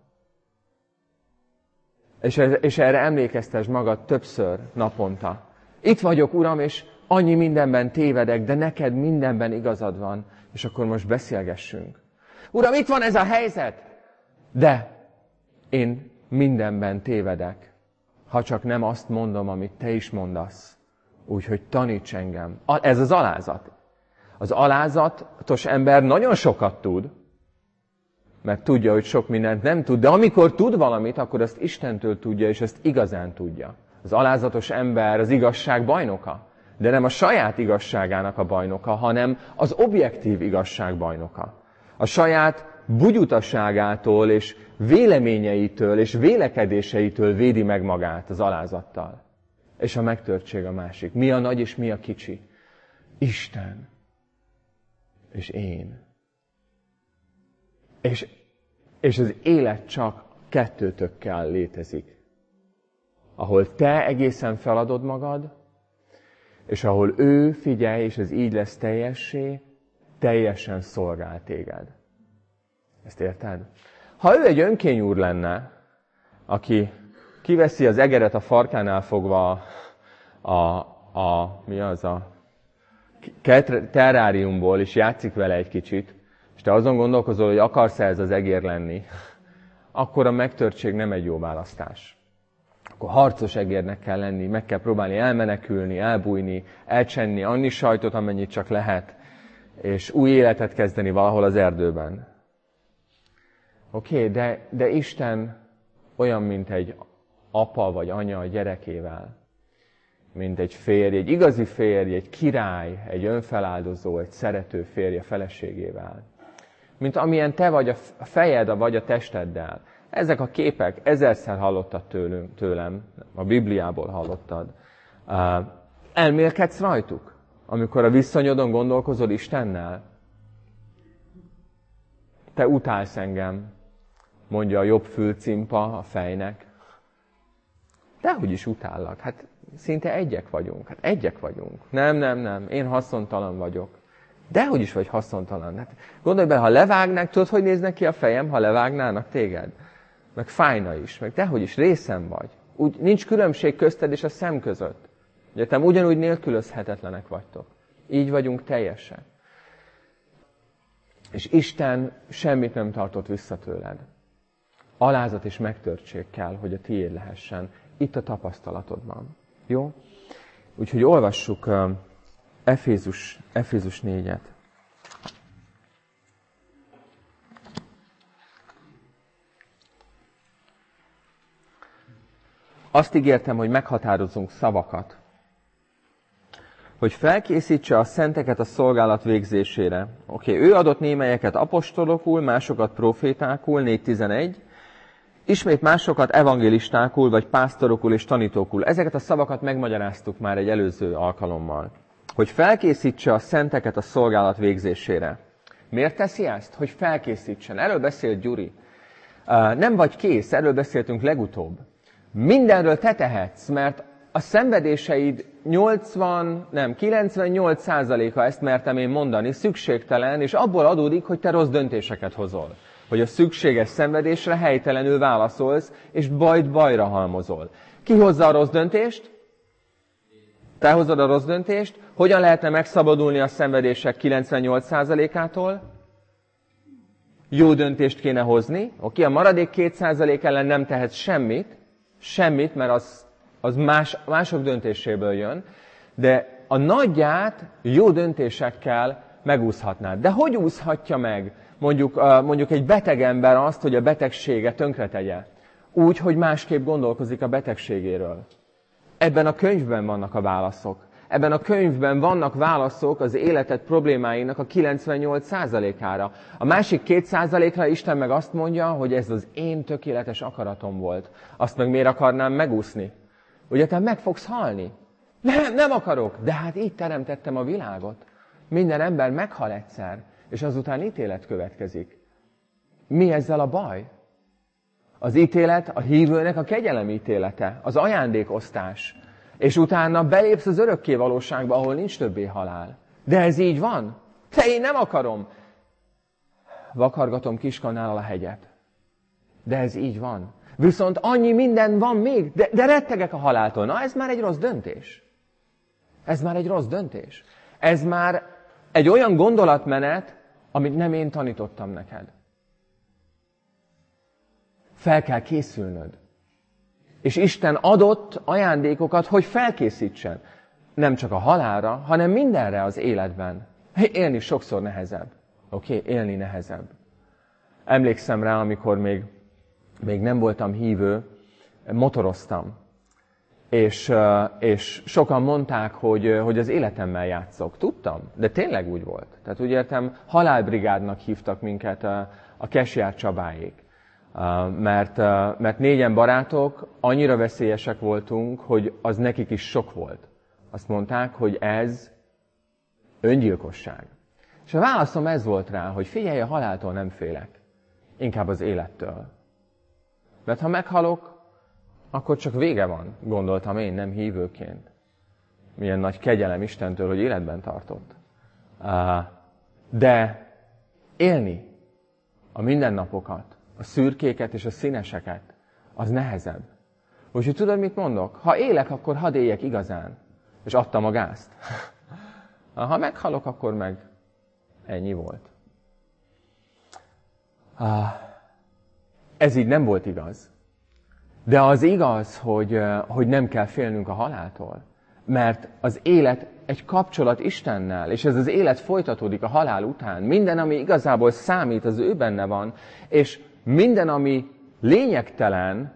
És erre emlékeztes magad többször naponta. Itt vagyok, Uram, és annyi mindenben tévedek, de neked mindenben igazad van. És akkor most beszélgessünk. Uram, itt van ez a helyzet, de én mindenben tévedek, ha csak nem azt mondom, amit te is mondasz. Úgyhogy taníts engem. Ez az alázat. Az alázatos ember nagyon sokat tud, mert tudja, hogy sok mindent nem tud, de amikor tud valamit, akkor azt Istentől tudja, és ezt igazán tudja. Az alázatos ember az igazság bajnoka, de nem a saját igazságának a bajnoka, hanem az objektív igazság bajnoka. A saját bugyutaságától és véleményeitől és vélekedéseitől védi meg magát az alázattal. És a megtörtség a másik. Mi a nagy és mi a kicsi? Isten. És én. És az élet csak kettőtökkel létezik. Ahol te egészen feladod magad, és ahol ő, figyelj, és ez így lesz teljessé, teljesen szolgál téged. Ezt érted? Ha ő egy önkényúr lenne, aki kiveszi az egeret a farkánál fogva mi az a terráriumból, és játszik vele egy kicsit, és te azon gondolkozol, hogy akarsz-e ez az egér lenni, akkor a megtörtség nem egy jó választás. Akkor harcos egérnek kell lenni, meg kell próbálni elmenekülni, elbújni, elcsenni annyi sajtot, amennyit csak lehet, és új életet kezdeni valahol az erdőben. Oké, de Isten olyan, mint egy apa vagy anya a gyerekével, mint egy férj, egy igazi férj, egy király, egy önfeláldozó, egy szerető férj a feleségével. Mint amilyen te vagy a fejed, vagy a testeddel. Ezek a képek ezerszer hallottad tőlem, a Bibliából hallottad. Elmélkedsz rajtuk, amikor a viszonyodon gondolkozol Istennel? Te utálsz engem, mondja a jobb fülcimpa a fejnek. Dehogy is utállak, hát szinte egyek vagyunk. Hát egyek vagyunk. Nem, én haszontalan vagyok. Dehogy is vagy haszontalan. Hát gondolj bele, ha levágnák, tudod, hogy néznek ki a fejem, ha levágnának téged? Meg fájna is, meg dehogy is részem vagy. Úgy, nincs különbség közted és a szem között. Egyetem ugyanúgy nélkülözhetetlenek vagytok. Így vagyunk teljesen. És Isten semmit nem tartott vissza tőled. Alázat és megtörtség kell, hogy a tiéd lehessen. Itt a tapasztalatodban. Jó? Úgyhogy olvassuk Efézus 4-et. Azt ígértem, hogy meghatározunk szavakat. Hogy felkészítse a szenteket a szolgálat végzésére. Ő adott némelyeket apostolokul, másokat profétákul, 4:11, ismét másokat evangélistákul, vagy pásztorokul és tanítókul. Ezeket a szavakat megmagyaráztuk már egy előző alkalommal. Hogy felkészítse a szenteket a szolgálat végzésére. Miért teszi ezt? Hogy felkészítsen. Erről beszélt Gyuri. Nem vagy kész, erről beszéltünk legutóbb. Mindenről te tehetsz, mert a szenvedéseid 98%-a, ezt mertem én mondani, szükségtelen, és abból adódik, hogy te rossz döntéseket hozol. Hogy a szükséges szenvedésre helytelenül válaszolsz, és bajt bajra halmozol. Ki hozza a rossz döntést? Te hozod a rossz döntést. Hogyan lehetne megszabadulni a szenvedések 98%-ától? Jó döntést kéne hozni. Oké, a maradék 2% ellen nem tehetsz semmit, mert az mások döntéséből jön, de a nagyját jó döntésekkel megúszhatnád. De hogy úszhatja meg mondjuk egy beteg ember azt, hogy a betegsége tönkretegye? Úgy, hogy másképp gondolkozik a betegségéről. Ebben a könyvben vannak a válaszok. Ebben a könyvben vannak válaszok az életed problémáinak a 98%-ára. A másik 2%-ra Isten meg azt mondja, hogy ez az én tökéletes akaratom volt. Azt meg miért akarnám megúszni? Ugye te meg fogsz halni? Nem akarok, de hát így teremtettem a világot. Minden ember meghal egyszer, és azután ítélet következik. Mi ezzel a baj? Az ítélet a hívőnek a kegyelem ítélete, az ajándékosztás. És utána belépsz az örökké valóságba, ahol nincs többé halál. De ez így van? Én nem akarom. Vakargatom Kiskanállal a hegyet. De ez így van. Viszont annyi minden van még, de rettegek a haláltól. Na, ez már egy rossz döntés. Ez már egy rossz döntés. Ez már egy olyan gondolatmenet, amit nem én tanítottam neked. Fel kell készülnöd. És Isten adott ajándékokat, hogy felkészítsen. Nem csak a halálra, hanem mindenre az életben. Élni sokszor nehezebb. Oké? Élni nehezebb. Emlékszem rá, amikor még nem voltam hívő, motoroztam. És sokan mondták, hogy az életemmel játszok. Tudtam, de tényleg úgy volt. Tehát úgy értem, halálbrigádnak hívtak minket a Kesjár Csabáék. Mert 4 barátok, annyira veszélyesek voltunk, hogy az nekik is sok volt. Azt mondták, hogy ez öngyilkosság. És a válaszom ez volt rá, hogy figyelj, a haláltól nem félek. Inkább az élettől. Mert ha meghalok, akkor csak vége van, gondoltam én, nem hívőként. Milyen nagy kegyelem Istentől, hogy életben tartott. De élni a mindennapokat, a szürkéket és a színeseket, az nehezebb. Úgyhogy tudod, mit mondok? Ha élek, akkor hadd éljek igazán. És adtam a gázt. Ha meghalok, akkor meg ennyi volt. Ez így nem volt igaz. De az igaz, hogy nem kell félnünk a haláltól. Mert az élet egy kapcsolat Istennel, és ez az élet folytatódik a halál után. Minden, ami igazából számít, az ő benne van, és minden, ami lényegtelen,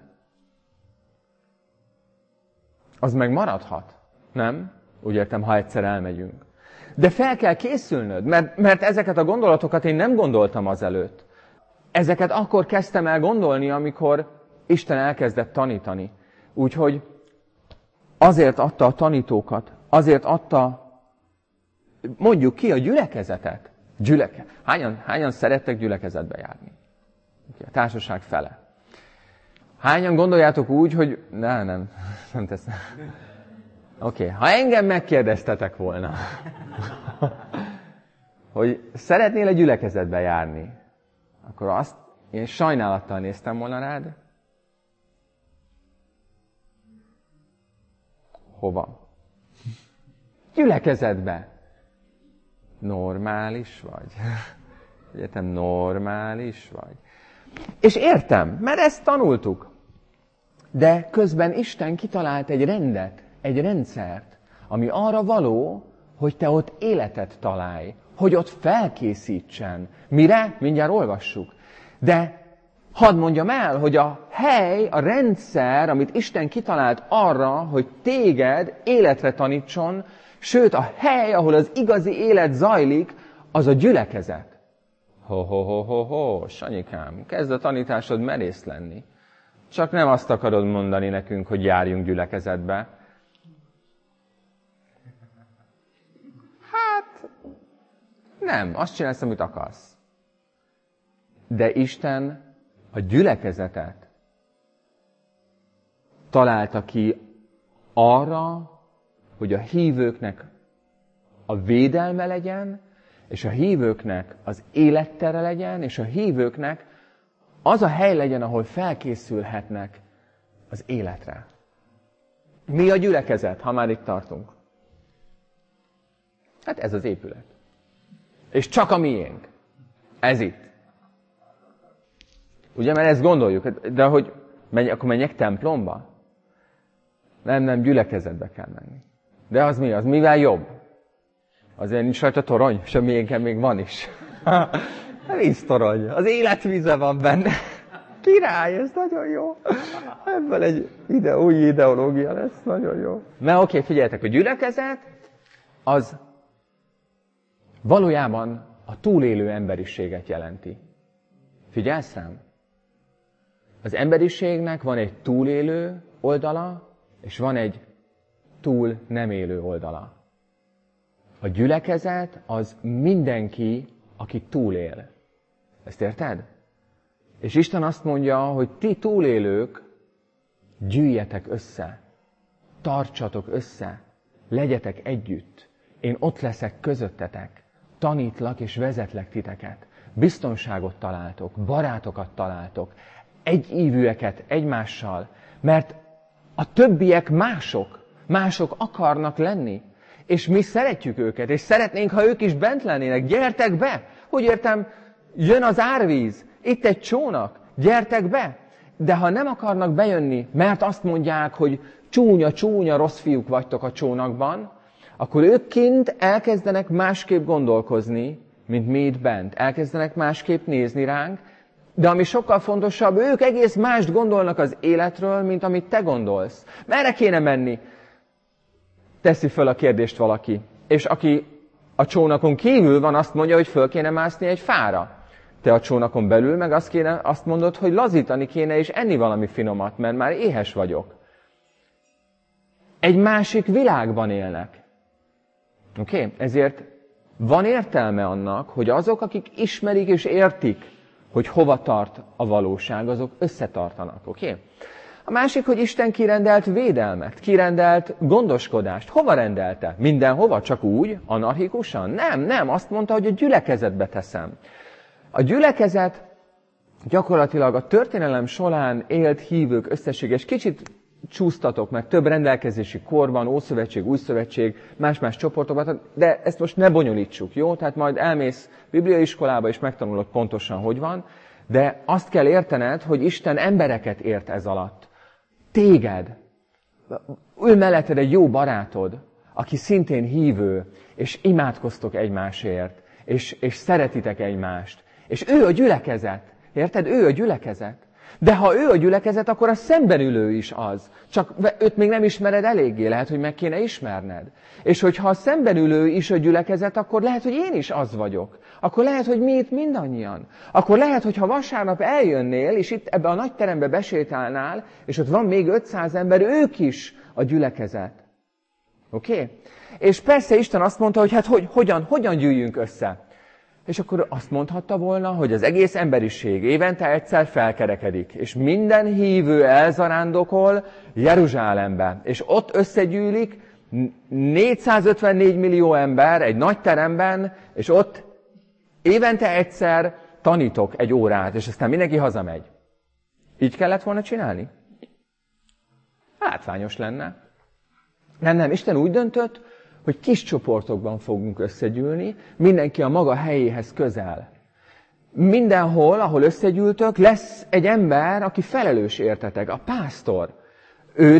az meg maradhat. Nem? Úgy értem, ha egyszer elmegyünk. De fel kell készülnöd, mert ezeket a gondolatokat én nem gondoltam azelőtt. Ezeket akkor kezdtem el gondolni, amikor Isten elkezdett tanítani. Úgyhogy azért adta a tanítókat, azért adta, mondjuk ki, a gyülekezetet. Hányan szerettek gyülekezetbe járni? A társaság fele. Hányan gondoljátok úgy, hogy nem teszem. Oké, ha engem megkérdeztetek volna, hogy szeretnél egy gyülekezetbe járni, akkor azt én sajnálattal néztem volna rád. Hova? Gyülekezetbe. Normális vagy? Egyetem, normális vagy? És értem, mert ezt tanultuk. De közben Isten kitalált egy rendet, egy rendszert, ami arra való, hogy te ott életet találj, hogy ott felkészítsen. Mire? Mindjárt olvassuk. De hadd mondjam el, hogy a hely, a rendszer, amit Isten kitalált arra, hogy téged életre tanítson, sőt a hely, ahol az igazi élet zajlik, az a gyülekezet. Sanyikám, kezd a tanításod merész lenni. Csak nem azt akarod mondani nekünk, hogy járjunk gyülekezetbe. Hát, nem, azt csinálsz, amit akarsz. De Isten a gyülekezetet találta ki arra, hogy a hívőknek a védelme legyen, és a hívőknek az élettere legyen, és a hívőknek az a hely legyen, ahol felkészülhetnek az életre. Mi a gyülekezet, ha már itt tartunk? Hát ez az épület. És csak a miénk. Ez itt. Ugye, mert ezt gondoljuk, de hogy akkor menjek templomba? Nem, gyülekezetbe kell menni. De az mi? Az mivel jobb? Azért nincs rajta torony, és a miénken még van is. Víztorony. Az életvíze van benne. Király, ez nagyon jó. Ebből egy új ideológia lesz, nagyon jó. Mert oké, figyeljetek, a gyülekezet az valójában a túlélő emberiséget jelenti. Figyelsz rám? Az emberiségnek van egy túlélő oldala, és van egy túl nem élő oldala. A gyülekezet az mindenki, aki túlél. Ezt érted? És Isten azt mondja, hogy ti túlélők gyűjjetek össze, tartsatok össze, legyetek együtt. Én ott leszek közöttetek, tanítlak és vezetlek titeket. Biztonságot találtok, barátokat találtok, egyívűeket egymással, mert a többiek mások akarnak lenni. És mi szeretjük őket, és szeretnénk, ha ők is bent lennének. Gyertek be! Hogy értem, jön az árvíz, itt egy csónak, gyertek be! De ha nem akarnak bejönni, mert azt mondják, hogy csúnya, rossz fiúk vagytok a csónakban, akkor ők kint elkezdenek másképp gondolkozni, mint mi itt bent. Elkezdenek másképp nézni ránk, de ami sokkal fontosabb, ők egész mást gondolnak az életről, mint amit te gondolsz. Merre kéne menni? Teszi föl a kérdést valaki. És aki a csónakon kívül van, azt mondja, hogy föl kéne mászni egy fára. Te a csónakon belül meg azt mondod, hogy lazítani kéne és enni valami finomat, mert már éhes vagyok. Egy másik világban élnek. Oké? Ezért van értelme annak, hogy azok, akik ismerik és értik, hogy hova tart a valóság, azok összetartanak. Oké? A másik, hogy Isten kirendelt védelmet, kirendelt gondoskodást. Hova rendelte? Mindenhova? Csak úgy? Anarchikusan? Nem. Azt mondta, hogy a gyülekezetbe teszem. A gyülekezet gyakorlatilag a történelem során élt hívők összességes. Kicsit csúsztatok, mert több rendelkezési kor van, Ószövetség, Újszövetség, más-más csoportokban, de ezt most ne bonyolítsuk, jó? Tehát majd elmész bibliaiskolába, és megtanulod pontosan, hogy van, de azt kell értened, hogy Isten embereket ért ez alatt. Téged. Ül melletted egy jó barátod, aki szintén hívő, és imádkoztok egymásért, és szeretitek egymást. És ő a gyülekezet. Érted? Ő a gyülekezet. De ha ő a gyülekezet, akkor a szemben ülő is az. Csak őt még nem ismered eléggé, lehet, hogy meg kéne ismerned. És hogyha a szemben ülő is a gyülekezet, akkor lehet, hogy én is az vagyok. Akkor lehet, hogy mi itt mindannyian. Akkor lehet, hogy ha vasárnap eljönnél, és itt ebbe a nagy terembe besétálnál, és ott van még 500 ember, ők is a gyülekezet. Oké? És persze Isten azt mondta, hogy hát hogyan gyűjjünk össze. És akkor azt mondhatta volna, hogy az egész emberiség évente egyszer felkerekedik, és minden hívő elzarándokol Jeruzsálembe, és ott összegyűlik 454 millió ember egy nagy teremben, és ott évente egyszer tanítok egy órát, és aztán mindenki hazamegy. Így kellett volna csinálni? Látványos lenne. Nem, Isten úgy döntött, hogy kis csoportokban fogunk összegyűlni, mindenki a maga helyéhez közel. Mindenhol, ahol összegyűltök, lesz egy ember, aki felelős értetek, a pásztor. Ő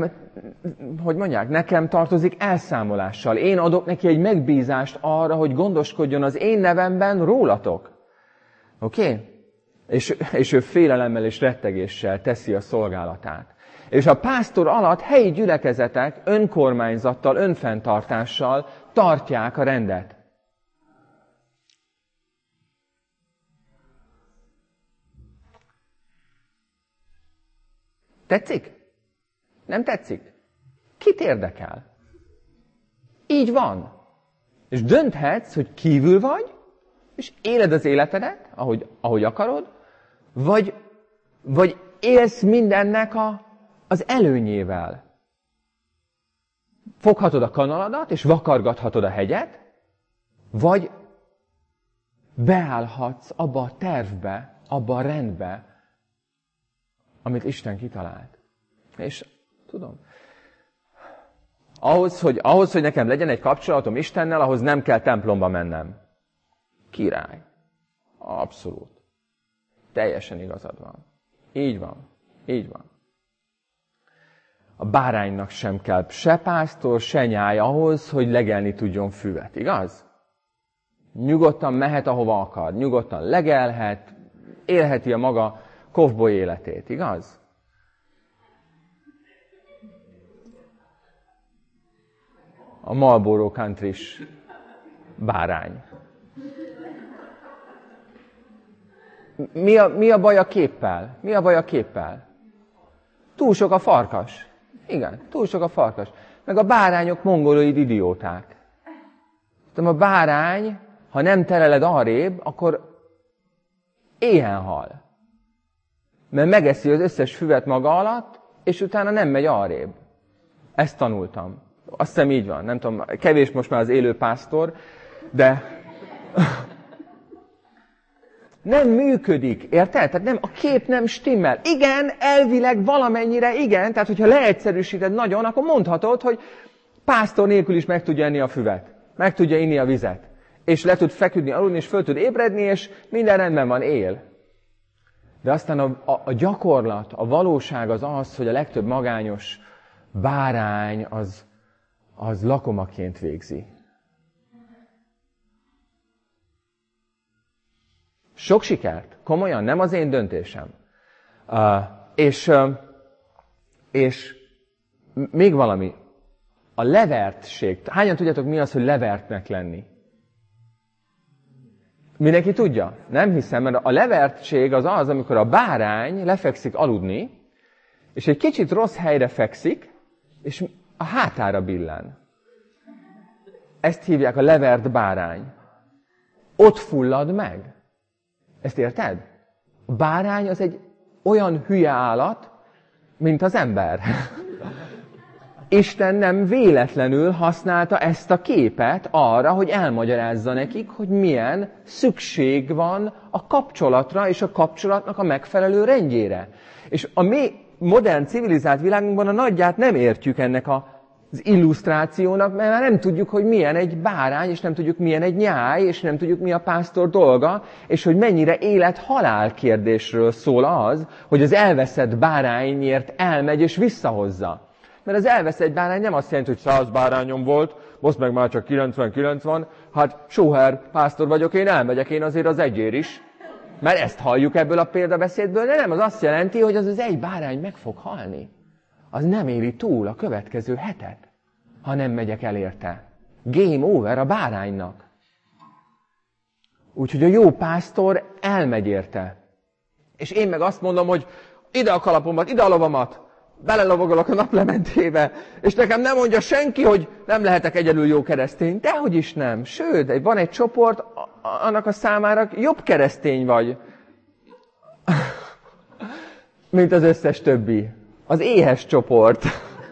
nekem tartozik elszámolással. Én adok neki egy megbízást arra, hogy gondoskodjon az én nevemben rólatok. Oké? És ő félelemmel és rettegéssel teszi a szolgálatát. És a pásztor alatt helyi gyülekezetek önkormányzattal, önfenntartással tartják a rendet. Tetszik? Nem tetszik? Kit érdekel? Így van. És dönthetsz, hogy kívül vagy, és éled az életedet, ahogy akarod, vagy élsz mindennek az előnyével. Foghatod a kanaladat, és vakargathatod a hegyet, vagy beállhatsz abba a tervbe, abba a rendbe, amit Isten kitalált. És tudom, ahhoz, hogy nekem legyen egy kapcsolatom Istennel, ahhoz nem kell templomba mennem. Király. Abszolút. Teljesen igazad van. Így van. Így van. A báránynak sem kell se pásztor, se nyáj ahhoz, hogy legelni tudjon füvet. Igaz? Nyugodtan mehet, ahova akar. Nyugodtan legelhet, élheti a maga kovboly életét. Igaz? A Marlboro Country-s bárány. Mi a baj a képpel? Mi a baj a képpel? Túl sok a farkas. Igen, túl sok a farkas. Meg a bárányok mongoloid idióták. A bárány, ha nem tereled arrébb, akkor éhen hal. Mert megeszi az összes füvet maga alatt, és utána nem megy arrébb. Ezt tanultam. Azt hiszem így van. Nem tudom, kevés most már az élő pásztor, de nem működik, érted? Tehát nem, a kép nem stimmel. Igen, elvileg valamennyire igen, tehát hogyha leegyszerűsíted nagyon, akkor mondhatod, hogy pásztor nélkül is meg tudja enni a füvet. Meg tudja inni a vizet. És le tud feküdni, aludni, és föl tud ébredni, és minden rendben van, él. De aztán a gyakorlat, a valóság az, hogy a legtöbb magányos bárány az lakomaként végzi. Sok sikert, komolyan, nem az én döntésem. És még valami, a levertség. Hányan tudjátok, mi az, hogy levertnek lenni? Mindenki tudja? Nem hiszem, mert a levertség az, amikor a bárány lefekszik aludni, és egy kicsit rossz helyre fekszik, és a hátára billen. Ezt hívják a levert bárány. Ott fullad meg. Ezt érted? A bárány az egy olyan hülye állat, mint az ember. Isten nem véletlenül használta ezt a képet arra, hogy elmagyarázza nekik, hogy milyen szükség van a kapcsolatra és a kapcsolatnak a megfelelő rendjére. És a mi modern civilizált világunkban a nagyját nem értjük ennek az illusztrációnak, mert már nem tudjuk, hogy milyen egy bárány, és nem tudjuk, milyen egy nyáj, és nem tudjuk, mi a pásztor dolga, és hogy mennyire élet-halál kérdésről szól az, hogy az elveszett bárányért elmegy és visszahozza. Mert az elveszett bárány nem azt jelenti, hogy 100 bárányom volt, most meg már csak 99 van, hát sóher pásztor vagyok, én elmegyek én azért az egyért is. Mert ezt halljuk ebből a példabeszédből, de nem, az azt jelenti, hogy az egy bárány meg fog halni. Az nem éri túl a következő hetet, ha nem megyek el érte. Game over a báránynak. Úgyhogy a jó pásztor elmegy érte. És én meg azt mondom, hogy ide a kalapomat, ide a lovamat, belelovagolok a naplementébe, és nekem nem mondja senki, hogy nem lehetek egyedül jó keresztény. Dehogy is nem. Sőt, van egy csoport, annak a számára jobb keresztény vagy, mint az összes többi. Az éhes csoport.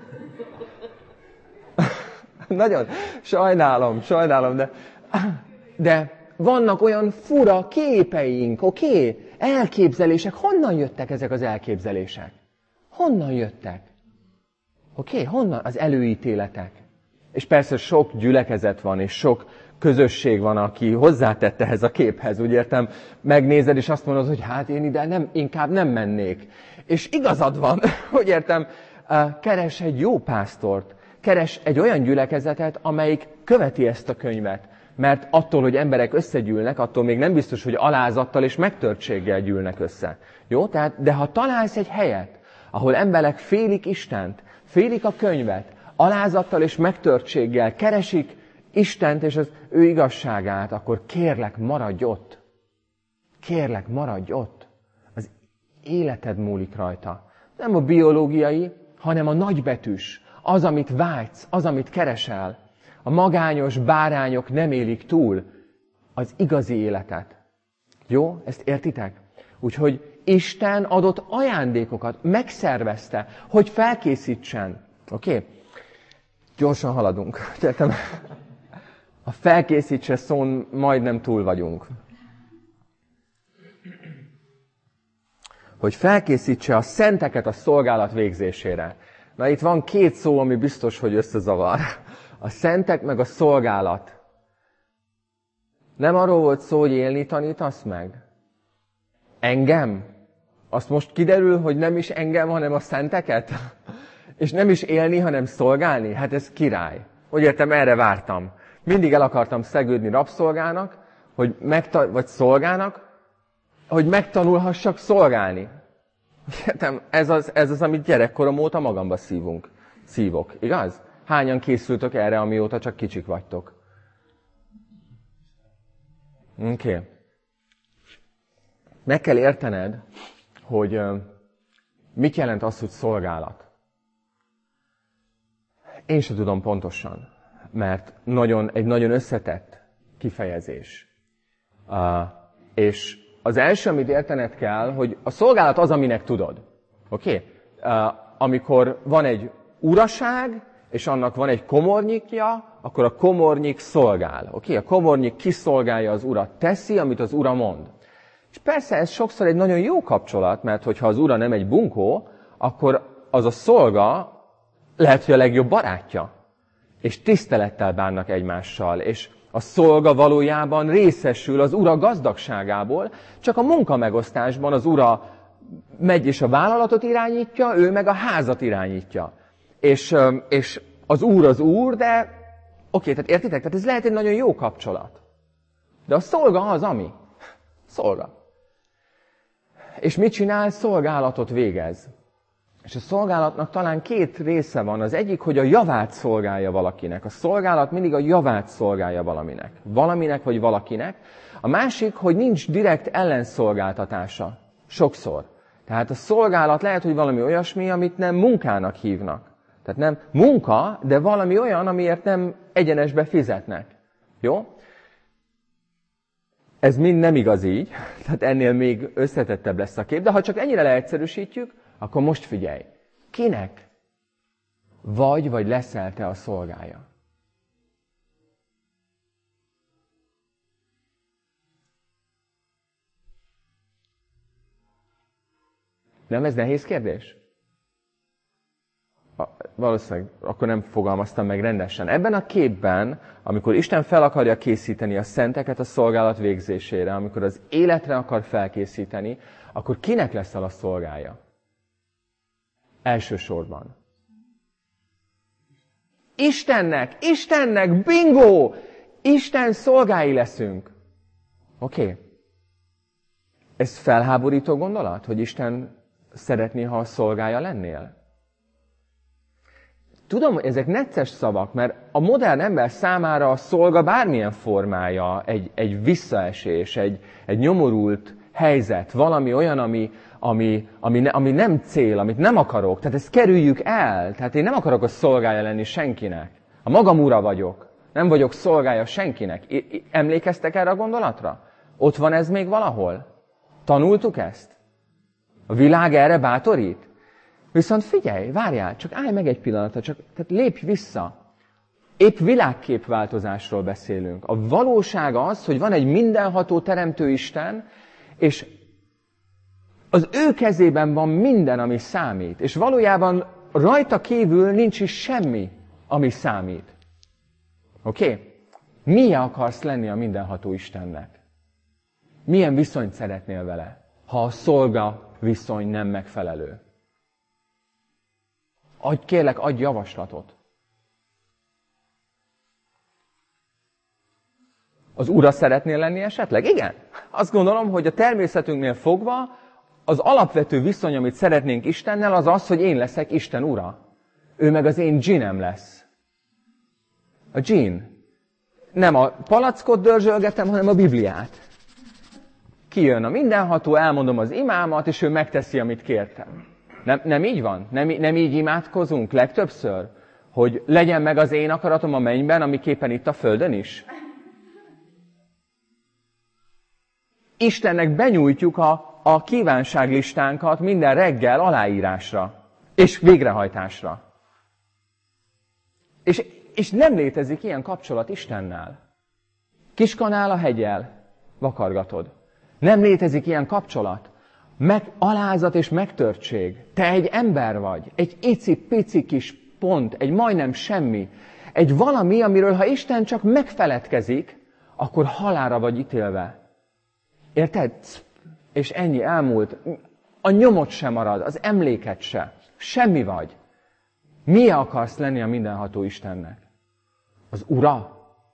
Nagyon sajnálom, de vannak olyan fura képeink, oké? Elképzelések. Honnan jöttek ezek az elképzelések? Honnan jöttek? Oké? Honnan? Az előítéletek. És persze sok gyülekezet van, és sok közösség van, aki hozzátett ehhez a képhez. Úgy értem, megnézed, és azt mondod, hogy hát én ide inkább nem mennék. És igazad van, hogy értem, keres egy jó pásztort, keres egy olyan gyülekezetet, amelyik követi ezt a könyvet. Mert attól, hogy emberek összegyűlnek, attól még nem biztos, hogy alázattal és megtörtséggel gyűlnek össze. Jó? Tehát, de ha találsz egy helyet, ahol emberek félik Istent, félik a könyvet, alázattal és megtörtséggel keresik Istent és az ő igazságát, akkor kérlek, maradj ott. Kérlek, maradj ott. Az életed múlik rajta. Nem a biológiai, hanem a nagybetűs. Az, amit vágysz, az, amit keresel. A magányos bárányok nem élik túl az igazi életet. Jó? Ezt értitek? Úgyhogy Isten adott ajándékokat, megszervezte, hogy felkészítsen. Oké? Gyorsan haladunk. A felkészítse szón majdnem túl vagyunk. Hogy felkészítse a szenteket a szolgálat végzésére. Na itt van két szó, ami biztos, hogy összezavar. A szentek meg a szolgálat. Nem arról volt szó, hogy élni tanítasz meg? Engem? Azt most kiderül, hogy nem is engem, hanem a szenteket? És nem is élni, hanem szolgálni? Hát ez király. Úgy értem, erre vártam. Mindig el akartam szegődni rabszolgának, vagy szolgának, hogy megtanulhassak szolgálni. Értem, ez az, amit gyerekkorom óta magamba szívok. Igaz? Hányan készültök erre, amióta csak kicsik vagytok? Oké. Meg kell értened, hogy mit jelent az, hogy szolgálat. Én sem tudom pontosan, mert egy nagyon összetett kifejezés. És az első, amit értened kell, hogy a szolgálat az, aminek tudod. Oké? Amikor van egy uraság, és annak van egy komornyikja, akkor a komornyik szolgál. Oké? A komornyik kiszolgálja az urat, teszi, amit az ura mond. És persze ez sokszor egy nagyon jó kapcsolat, mert hogyha az ura nem egy bunkó, akkor az a szolga lehet, hogy a legjobb barátja. És tisztelettel bánnak egymással, és a szolga valójában részesül az ura gazdagságából, csak a munkamegosztásban az ura megy és a vállalatot irányítja, ő meg a házat irányítja. És az úr, de oké, tehát értitek? Tehát ez lehet egy nagyon jó kapcsolat. De a szolga az, ami. Szolga. És mit csinál? Szolgálatot végez. És a szolgálatnak talán két része van. Az egyik, hogy a javát szolgálja valakinek. A szolgálat mindig a javát szolgálja valaminek. Valaminek vagy valakinek. A másik, hogy nincs direkt ellenszolgáltatása. Sokszor. Tehát a szolgálat lehet, hogy valami olyasmi, amit nem munkának hívnak. Tehát nem munka, de valami olyan, amiért nem egyenesbe fizetnek. Jó? Ez mind nem igaz így, tehát ennél még összetettebb lesz a kép, de ha csak ennyire leegyszerűsítjük, akkor most figyelj. Kinek vagy leszel te a szolgája? Nem ez nehéz kérdés? Valószínűleg akkor nem fogalmaztam meg rendesen. Ebben a képben, amikor Isten fel akarja készíteni a szenteket a szolgálat végzésére, amikor az életre akar felkészíteni, akkor kinek leszel a szolgája? Elsősorban. Istennek, bingo! Isten szolgái leszünk. Oké. Ez felháborító gondolat, hogy Isten szeretné, ha a szolgája lennél? Tudom, ezek necces szavak, mert a modern ember számára a szolga bármilyen formája egy visszaesés, egy nyomorult helyzet, valami olyan, ami nem cél, amit nem akarok. Tehát ezt kerüljük el. Tehát én nem akarok a szolgája lenni senkinek. A magam ura vagyok. Nem vagyok szolgája senkinek. Emlékeztek erre a gondolatra? Ott van ez még valahol? Tanultuk ezt? A világ erre bátorít? Viszont figyelj, várjál, csak állj meg egy pillanatra, tehát lépj vissza. Épp világképváltozásról beszélünk. A valóság az, hogy van egy mindenható teremtő Isten, és az ő kezében van minden, ami számít. És valójában rajta kívül nincs is semmi, ami számít. Oké? Milyen akarsz lenni a mindenható Istennek? Milyen viszonyt szeretnél vele, ha a szolga viszony nem megfelelő? Kérlek, adj javaslatot. Az ura szeretnél lenni esetleg? Igen. Azt gondolom, hogy a természetünknél fogva az alapvető viszony, amit szeretnénk Istennel, az az, hogy én leszek Isten ura. Ő meg az én dzsinem lesz. A dzsin. Nem a palackot dörzsölgetem, hanem a Bibliát. Kijön a mindenható, elmondom az imámat, és ő megteszi, amit kértem. Nem így van? Nem így imádkozunk legtöbbször? Hogy legyen meg az én akaratom a mennyben, amiképpen itt a földön is? Istennek benyújtjuk a kívánságlistánkat minden reggel aláírásra és végrehajtásra. És nem létezik ilyen kapcsolat Istennel. Kiskanál a hegyel vakargatod. Nem létezik ilyen kapcsolat. Alázat és megtörtség. Te egy ember vagy. Egy icipici kis pont. Egy majdnem semmi. Egy valami, amiről ha Isten csak megfeledkezik, akkor halálra vagy ítélve. Érted? És ennyi elmúlt. A nyomod sem marad, az emléket se. Semmi vagy. Milyen akarsz lenni a mindenható Istennek? Az Ura?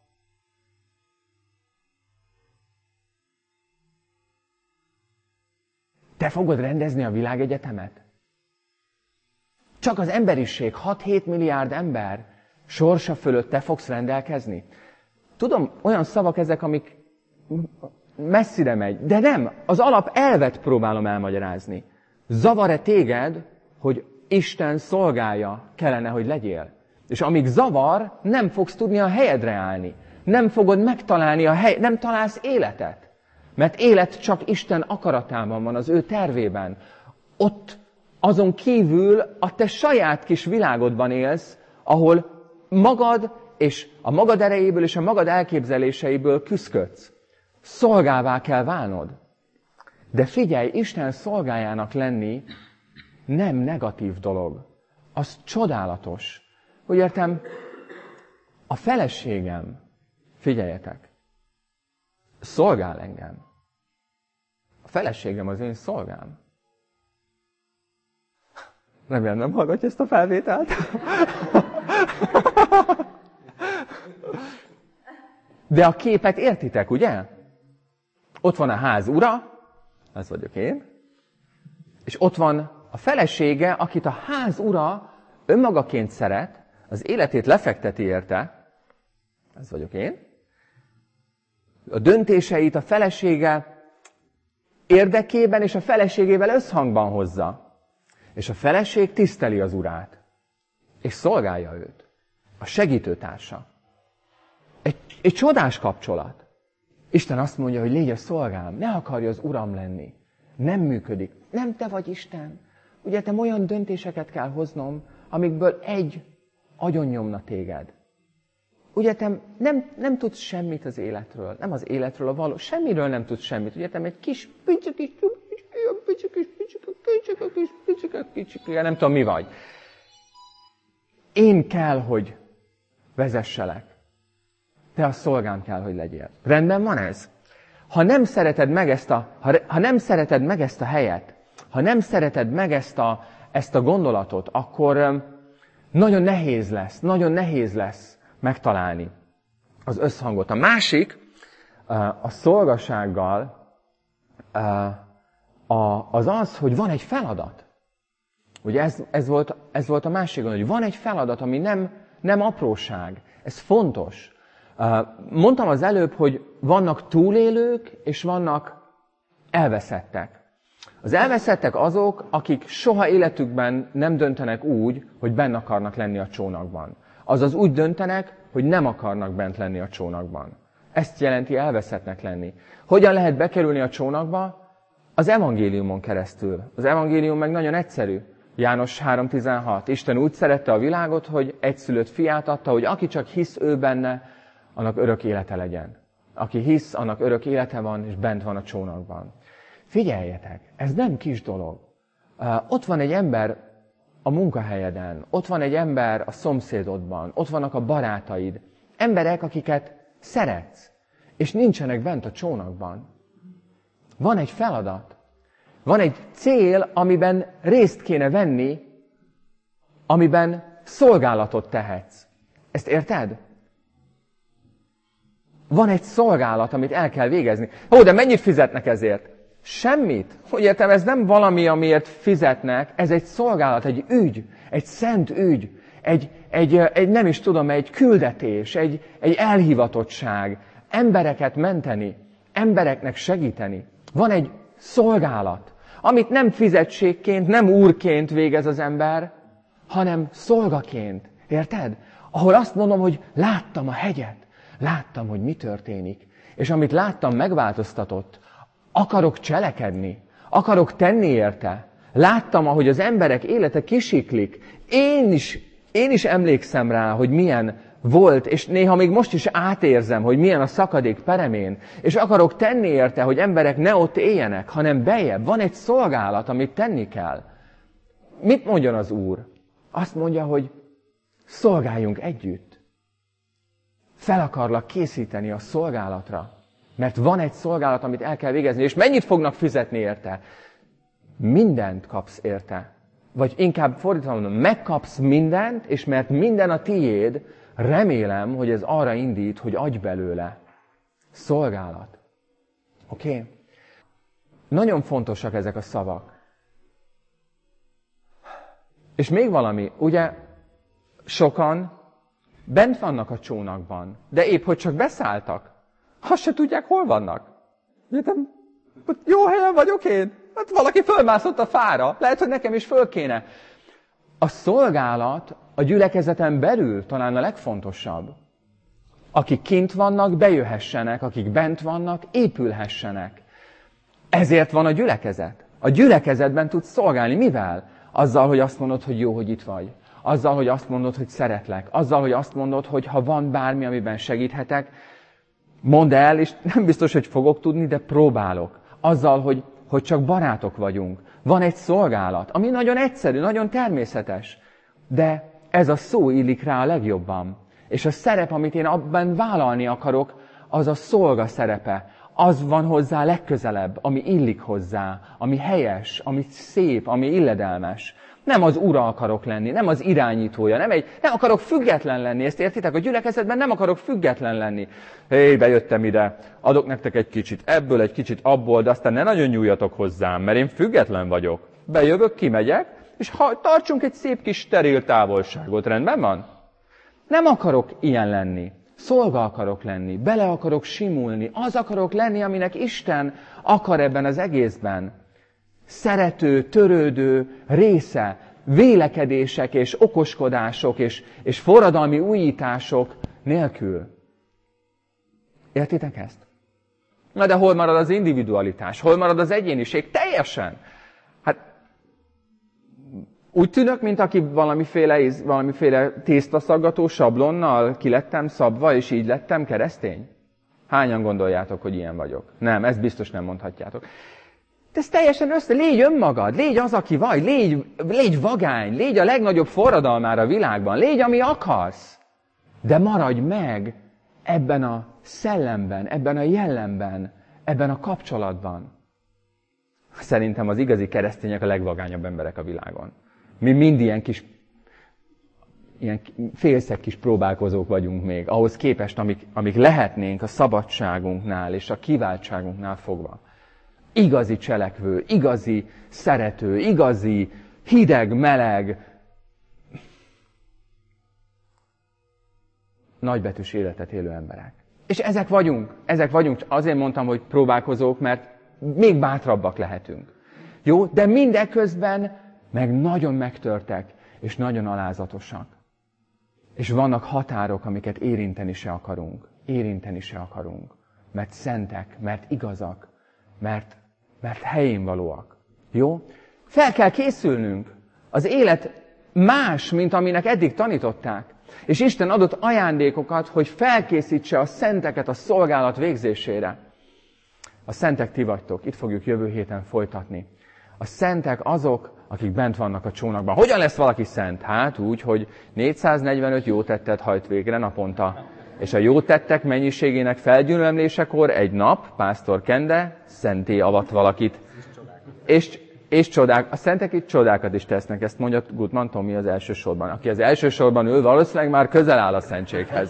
Te fogod rendezni a világegyetemet? Csak az emberiség, 6-7 milliárd ember sorsa fölött te fogsz rendelkezni? Tudom, olyan szavak ezek, amik messzire megy, de nem, az alap elvet próbálom elmagyarázni. Zavar-e téged, hogy Isten szolgája kellene, hogy legyél? És amíg zavar, nem fogsz tudni a helyedre állni. Nem fogod megtalálni nem találsz életet. Mert élet csak Isten akaratában van, az ő tervében. Ott azon kívül a te saját kis világodban élsz, ahol magad és a magad erejéből és a magad elképzeléseiből küszködsz. Szolgává kell válnod. De figyelj, Isten szolgájának lenni nem negatív dolog. Az csodálatos. Hogy értem, a feleségem, figyeljetek, szolgál engem. A feleségem az én szolgám. Remélem nem hallgatja ezt a felvételt. De a képet értitek, ugye? Ott van a ház ura, az vagyok én, és ott van a felesége, akit a ház ura önmagaként szeret, az életét lefekteti érte, ez vagyok én. A döntéseit a felesége érdekében és a feleségével összhangban hozza. És a feleség tiszteli az urát. És szolgálja őt. A segítőtársa. Egy csodás kapcsolat. Isten azt mondja, hogy légy a szolgám, ne akarja az uram lenni. Nem működik. Nem te vagy Isten. Ugye te olyan döntéseket kell hoznom, amikből egy agyonnyomna téged. Ugye te nem tudsz semmit az életről. Nem az életről, a való. Semmiről nem tudsz semmit. Ugye te egy kis nem tudom mi vagy. Én kell, hogy vezesselek. Te a szolgám kell, hogy legyél. Rendben van ez? Ha nem szereted meg ezt a helyet, ha nem szereted meg ezt a gondolatot, akkor nagyon nehéz lesz megtalálni az összhangot. A másik, a szolgasággal az, hogy van egy feladat. Ugye ez volt a másik gond, hogy van egy feladat, ami nem apróság. Ez fontos. Mondtam az előbb, hogy vannak túlélők, és vannak elveszettek. Az elveszettek azok, akik soha életükben nem döntenek úgy, hogy benne akarnak lenni a csónakban. Azaz úgy döntenek, hogy nem akarnak bent lenni a csónakban. Ezt jelenti elveszettnek lenni. Hogyan lehet bekerülni a csónakba? Az evangéliumon keresztül. Az evangélium meg nagyon egyszerű. János 3.16. Isten úgy szerette a világot, hogy egyszülött fiát adta, hogy aki csak hisz ő benne, annak örök élete legyen. Aki hisz, annak örök élete van, és bent van a csónakban. Figyeljetek, ez nem kis dolog. Ott van egy ember a munkahelyeden, ott van egy ember a szomszédodban, ott vannak a barátaid. Emberek, akiket szeretsz, és nincsenek bent a csónakban. Van egy feladat. Van egy cél, amiben részt kéne venni, amiben szolgálatot tehetsz. Ezt érted? Van egy szolgálat, amit el kell végezni. De mennyit fizetnek ezért? Semmit. Hogy értem, ez nem valami, amiért fizetnek, ez egy szolgálat, egy ügy, egy szent ügy, egy nem is tudom, egy küldetés, egy elhivatottság, embereket menteni, embereknek segíteni. Van egy szolgálat, amit nem fizetségként, nem úrként végez az ember, hanem szolgaként. Érted? Ahol azt mondom, hogy láttam a hegyet, láttam, hogy mi történik, és amit láttam, megváltoztatott. Akarok cselekedni, akarok tenni érte. Láttam, ahogy az emberek élete kisiklik. Én is emlékszem rá, hogy milyen volt, és néha még most is átérzem, hogy milyen a szakadék peremén, és akarok tenni érte, hogy emberek ne ott éljenek, hanem bejebb. Van egy szolgálat, amit tenni kell. Mit mondjon az Úr? Azt mondja, hogy szolgáljunk együtt. Fel akarlak készíteni a szolgálatra, mert van egy szolgálat, amit el kell végezni, és mennyit fognak fizetni érte? Mindent kapsz érte. Vagy inkább fordítva mondom, megkapsz mindent, és mert minden a tiéd, remélem, hogy ez arra indít, hogy adj belőle. Szolgálat. Oké? Nagyon fontosak ezek a szavak. És még valami, ugye sokan bent vannak a csónakban, de épp hogy csak beszálltak, azt se tudják, hol vannak. Értem? Jó helyen vagyok én. Hát valaki fölmászott a fára. Lehet, hogy nekem is föl kéne. A szolgálat a gyülekezeten belül talán a legfontosabb. Akik kint vannak, bejöhessenek, akik bent vannak, épülhessenek. Ezért van a gyülekezet. A gyülekezetben tudsz szolgálni. Mivel? Azzal, hogy azt mondod, hogy jó, hogy itt vagy. Azzal, hogy azt mondod, hogy szeretlek. Azzal, hogy azt mondod, hogy ha van bármi, amiben segíthetek, mondd el, és nem biztos, hogy fogok tudni, de próbálok. Azzal, hogy csak barátok vagyunk. Van egy szolgálat, ami nagyon egyszerű, nagyon természetes. De ez a szó illik rá a legjobban. És a szerep, amit én abban vállalni akarok, az a szolga szerepe. Az van hozzá legközelebb, ami illik hozzá, ami helyes, ami szép, ami illedelmes. Nem az ura akarok lenni, nem az irányítója, nem akarok független lenni, ezt értitek? A gyülekezetben nem akarok független lenni. Hé, bejöttem ide, adok nektek egy kicsit ebből, egy kicsit abból, de aztán ne nagyon nyúljatok hozzám, mert én független vagyok. Bejövök, kimegyek, és tartsunk egy szép kis steril távolságot, rendben van? Nem akarok ilyen lenni. Szolga akarok lenni, bele akarok simulni, az akarok lenni, aminek Isten akar ebben az egészben. Szerető, törődő része, vélekedések és okoskodások és forradalmi újítások nélkül. Értitek ezt? Na de hol marad az individualitás? Hol marad az egyéniség? Teljesen! Hát úgy tűnök, mint aki valamiféle tésztaszaggató sablonnal ki lettem szabva, és így lettem keresztény? Hányan gondoljátok, hogy ilyen vagyok? Nem, ezt biztos nem mondhatjátok. De ez teljesen légy önmagad, légy az, aki vagy, légy vagány, légy a legnagyobb forradalmára a világban, légy, ami akarsz. De maradj meg ebben a szellemben, ebben a jellemben, ebben a kapcsolatban. Szerintem az igazi keresztények a legvagányabb emberek a világon. Mi mind ilyen félszeg kis próbálkozók vagyunk még, ahhoz képest, amik lehetnénk a szabadságunknál és a kiváltságunknál fogva. Igazi cselekvő, igazi szerető, igazi hideg, meleg, nagybetűs életet élő emberek. És ezek vagyunk, azért mondtam, hogy próbálkozók, mert még bátrabbak lehetünk. Jó, de mindeközben meg nagyon megtörtek, és nagyon alázatosak. És vannak határok, amiket érinteni se akarunk. Mert szentek, mert igazak, mert helyén valóak. Jó? Fel kell készülnünk. Az élet más, mint aminek eddig tanították. És Isten adott ajándékokat, hogy felkészítse a szenteket a szolgálat végzésére. A szentek ti vagytok. Itt fogjuk jövő héten folytatni. A szentek azok, akik bent vannak a csónakban. Hogyan lesz valaki szent? Hát úgy, hogy 445 jó tettet hajt végre naponta. És a jó tettek mennyiségének felgyülemlésekor egy nap, pásztor Kende, szenté avat valakit. És csodák, a szentek itt csodákat is tesznek, ezt mondja Gutmann Tomi az első sorban. Aki az első sorban ül, valószínűleg már közel áll a szentséghez.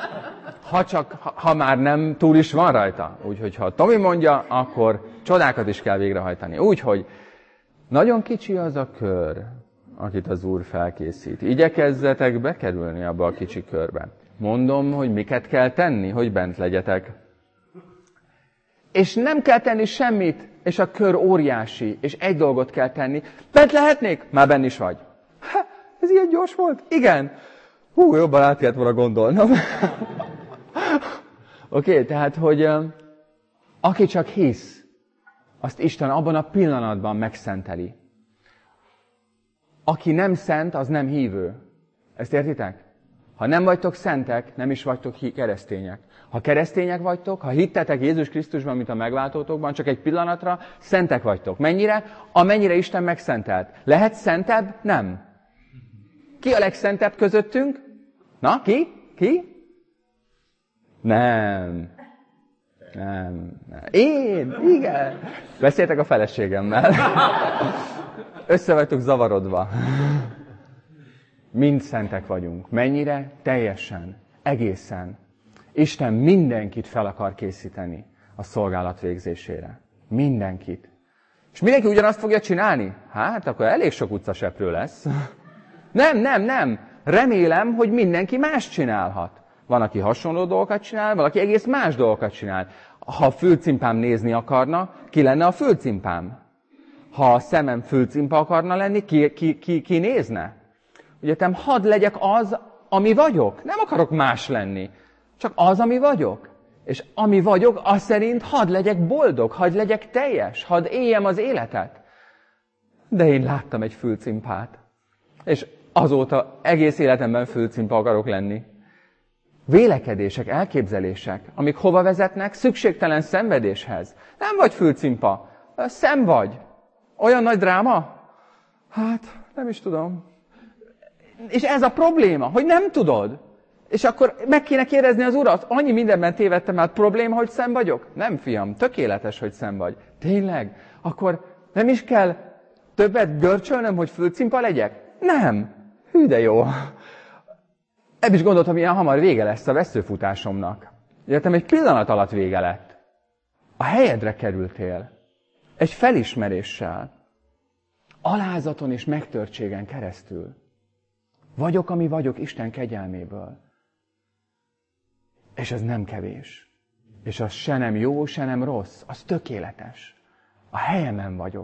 Ha már nem túl is van rajta. Úgyhogy ha Tomi mondja, akkor csodákat is kell végrehajtani. Úgyhogy nagyon kicsi az a kör, akit az Úr felkészít. Igyekezzetek bekerülni abba a kicsi körbe. Mondom, hogy miket kell tenni, hogy bent legyetek. És nem kell tenni semmit, és a kör óriási, és egy dolgot kell tenni. Bent lehetnék? Már benn is vagy. Ez ilyen gyors volt? Igen. Jobban át kellett volna gondolnom. Oké, tehát, hogy aki csak hisz, azt Isten abban a pillanatban megszenteli. Aki nem szent, az nem hívő. Ezt értitek? Ha nem vagytok szentek, nem is vagytok keresztények. Ha keresztények vagytok, ha hittetek Jézus Krisztusban, mint a megváltótokban, csak egy pillanatra, szentek vagytok. Mennyire? Amennyire Isten megszentelt. Lehet szentebb? Nem. Ki a legszentebb közöttünk? Na, ki? Ki? Nem. Én? Igen. Beszéltek a feleségemmel. Össze vagytok zavarodva. Mind szentek vagyunk. Mennyire? Teljesen. Egészen. Isten mindenkit fel akar készíteni a szolgálat végzésére. Mindenkit. És mindenki ugyanazt fogja csinálni? Hát, akkor elég sok utcaseprő lesz. Nem. Remélem, hogy mindenki más csinálhat. Van, aki hasonló dolgokat csinál, valaki egész más dolgokat csinál. Ha a fülcimpám nézni akarna, ki lenne a fülcimpám? Ha a szemem fülcimpa akarna lenni, ki nézne? Ugye, hadd legyek az, ami vagyok. Nem akarok más lenni. Csak az, ami vagyok. És ami vagyok, az szerint hadd legyek boldog, hadd legyek teljes, hadd éljem az életet. De én láttam egy fülcimpát. És azóta egész életemben fülcimpa akarok lenni. Vélekedések, elképzelések, amik hova vezetnek? Szükségtelen szenvedéshez. Nem vagy fülcimpa, szem vagy. Olyan nagy dráma? Hát, nem is tudom. És ez a probléma, hogy nem tudod. És akkor meg kéne kérdezni az Urat, annyi mindenben tévedtem el, probléma, hogy szem vagyok? Nem, fiam, tökéletes, hogy szem vagy. Tényleg? Akkor nem is kell többet görcsölnöm, hogy fülcimpa legyek? Nem. Hű, de jó. Ebből is gondoltam, ilyen hamar vége lesz a veszőfutásomnak. Értem, egy pillanat alatt vége lett. A helyedre kerültél. Egy felismeréssel. Alázaton és megtörtségen keresztül. Vagyok, ami vagyok Isten kegyelméből. És ez nem kevés. És az se nem jó, se nem rossz. Az tökéletes. A helyemen vagyok.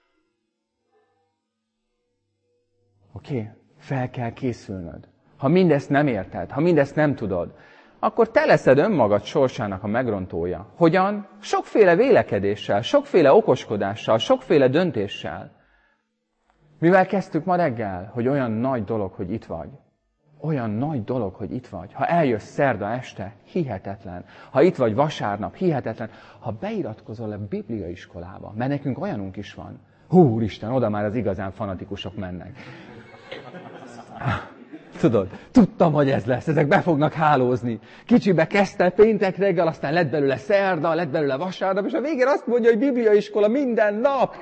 Oké? Fel kell készülnöd. Ha mindezt nem érted, ha mindezt nem tudod, akkor te leszed önmagad sorsának a megrontója. Hogyan? Sokféle vélekedéssel, sokféle okoskodással, sokféle döntéssel. Mivel kezdtük ma reggel, hogy olyan nagy dolog, hogy itt vagy. Olyan nagy dolog, hogy itt vagy. Ha eljössz szerda este, hihetetlen. Ha itt vagy vasárnap, hihetetlen. Ha beiratkozol a bibliaiskolába, mert nekünk olyanunk is van. Úristen, oda már az igazán fanatikusok mennek. Tudod, tudtam, hogy ez lesz, ezek be fognak hálózni. Kicsibe kezdte péntek reggel, aztán lett belőle szerda, lett belőle vasárnap, és a végén azt mondja, hogy bibliaiskola minden nap.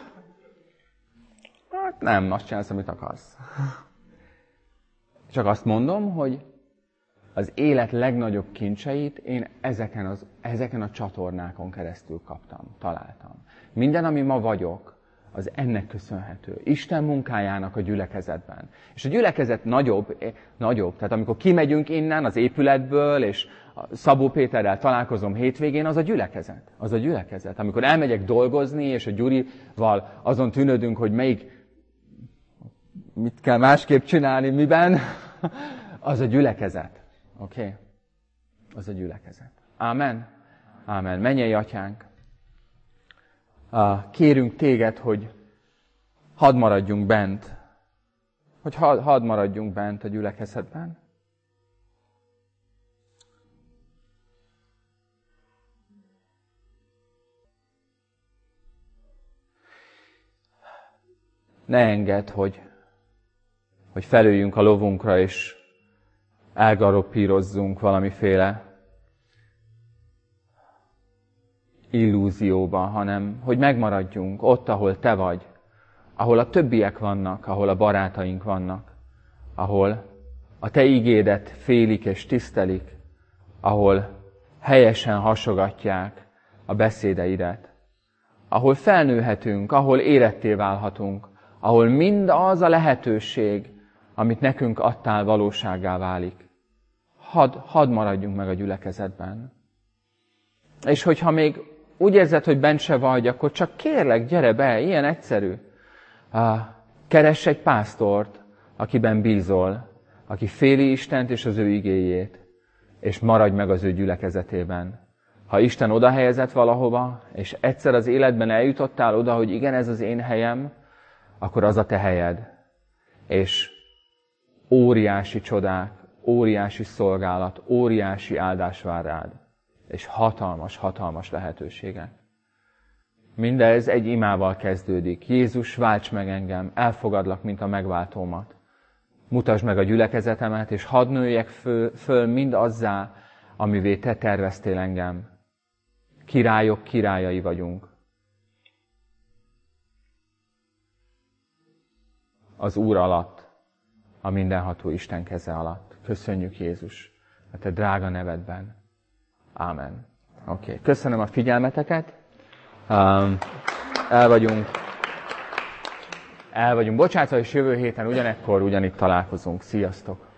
Hát nem, azt csinálsz, amit akarsz. Csak azt mondom, hogy az élet legnagyobb kincseit én ezeken a csatornákon keresztül kaptam, találtam. Minden, ami ma vagyok, az ennek köszönhető. Isten munkájának a gyülekezetben. És a gyülekezet nagyobb, tehát amikor kimegyünk innen az épületből, és Szabó Péterrel találkozom hétvégén, az a gyülekezet. Az a gyülekezet. Amikor elmegyek dolgozni, és a Gyurival azon tűnődünk, hogy mit kell másképp csinálni, miben, az a gyülekezet. Oké? Az a gyülekezet. Ámen? Ámen. Mennyei Atyánk, kérünk téged, hogy hadd maradjunk bent. Hogy hadd maradjunk bent a gyülekezetben. Ne engedd, hogy felüljünk a lovunkra, és elgaloppírozzunk valamiféle illúzióba, hanem hogy megmaradjunk ott, ahol te vagy, ahol a többiek vannak, ahol a barátaink vannak, ahol a te igédet félik és tisztelik, ahol helyesen hasogatják a beszédeidet, ahol felnőhetünk, ahol éretté válhatunk, ahol mind az a lehetőség, amit nekünk adtál, valósággá válik. Hadd maradjunk meg a gyülekezetben. És hogyha még úgy érzed, hogy bent se vagy, akkor csak kérlek, gyere be, ilyen egyszerű. Keress egy pásztort, akiben bízol, aki féli Istent és az ő igéjét, és maradj meg az ő gyülekezetében. Ha Isten oda helyezett valahova, és egyszer az életben eljutottál oda, hogy igen, ez az én helyem, akkor az a te helyed. És óriási csodák, óriási szolgálat, óriási áldás vár rád. És hatalmas, hatalmas lehetőségek. Mindez egy imával kezdődik. Jézus, válts meg engem, elfogadlak, mint a megváltómat. Mutasd meg a gyülekezetemet, és hadd nőjek föl mind azzá, amivé te terveztél engem. Királyok királyai vagyunk. Az Úr alatt, a mindenható Isten keze alatt. Köszönjük, Jézus, a te drága nevedben. Ámen. Oké. Köszönöm a figyelmeteket. El vagyunk bocsátva, és jövő héten ugyanekkor, ugyanitt találkozunk. Sziasztok!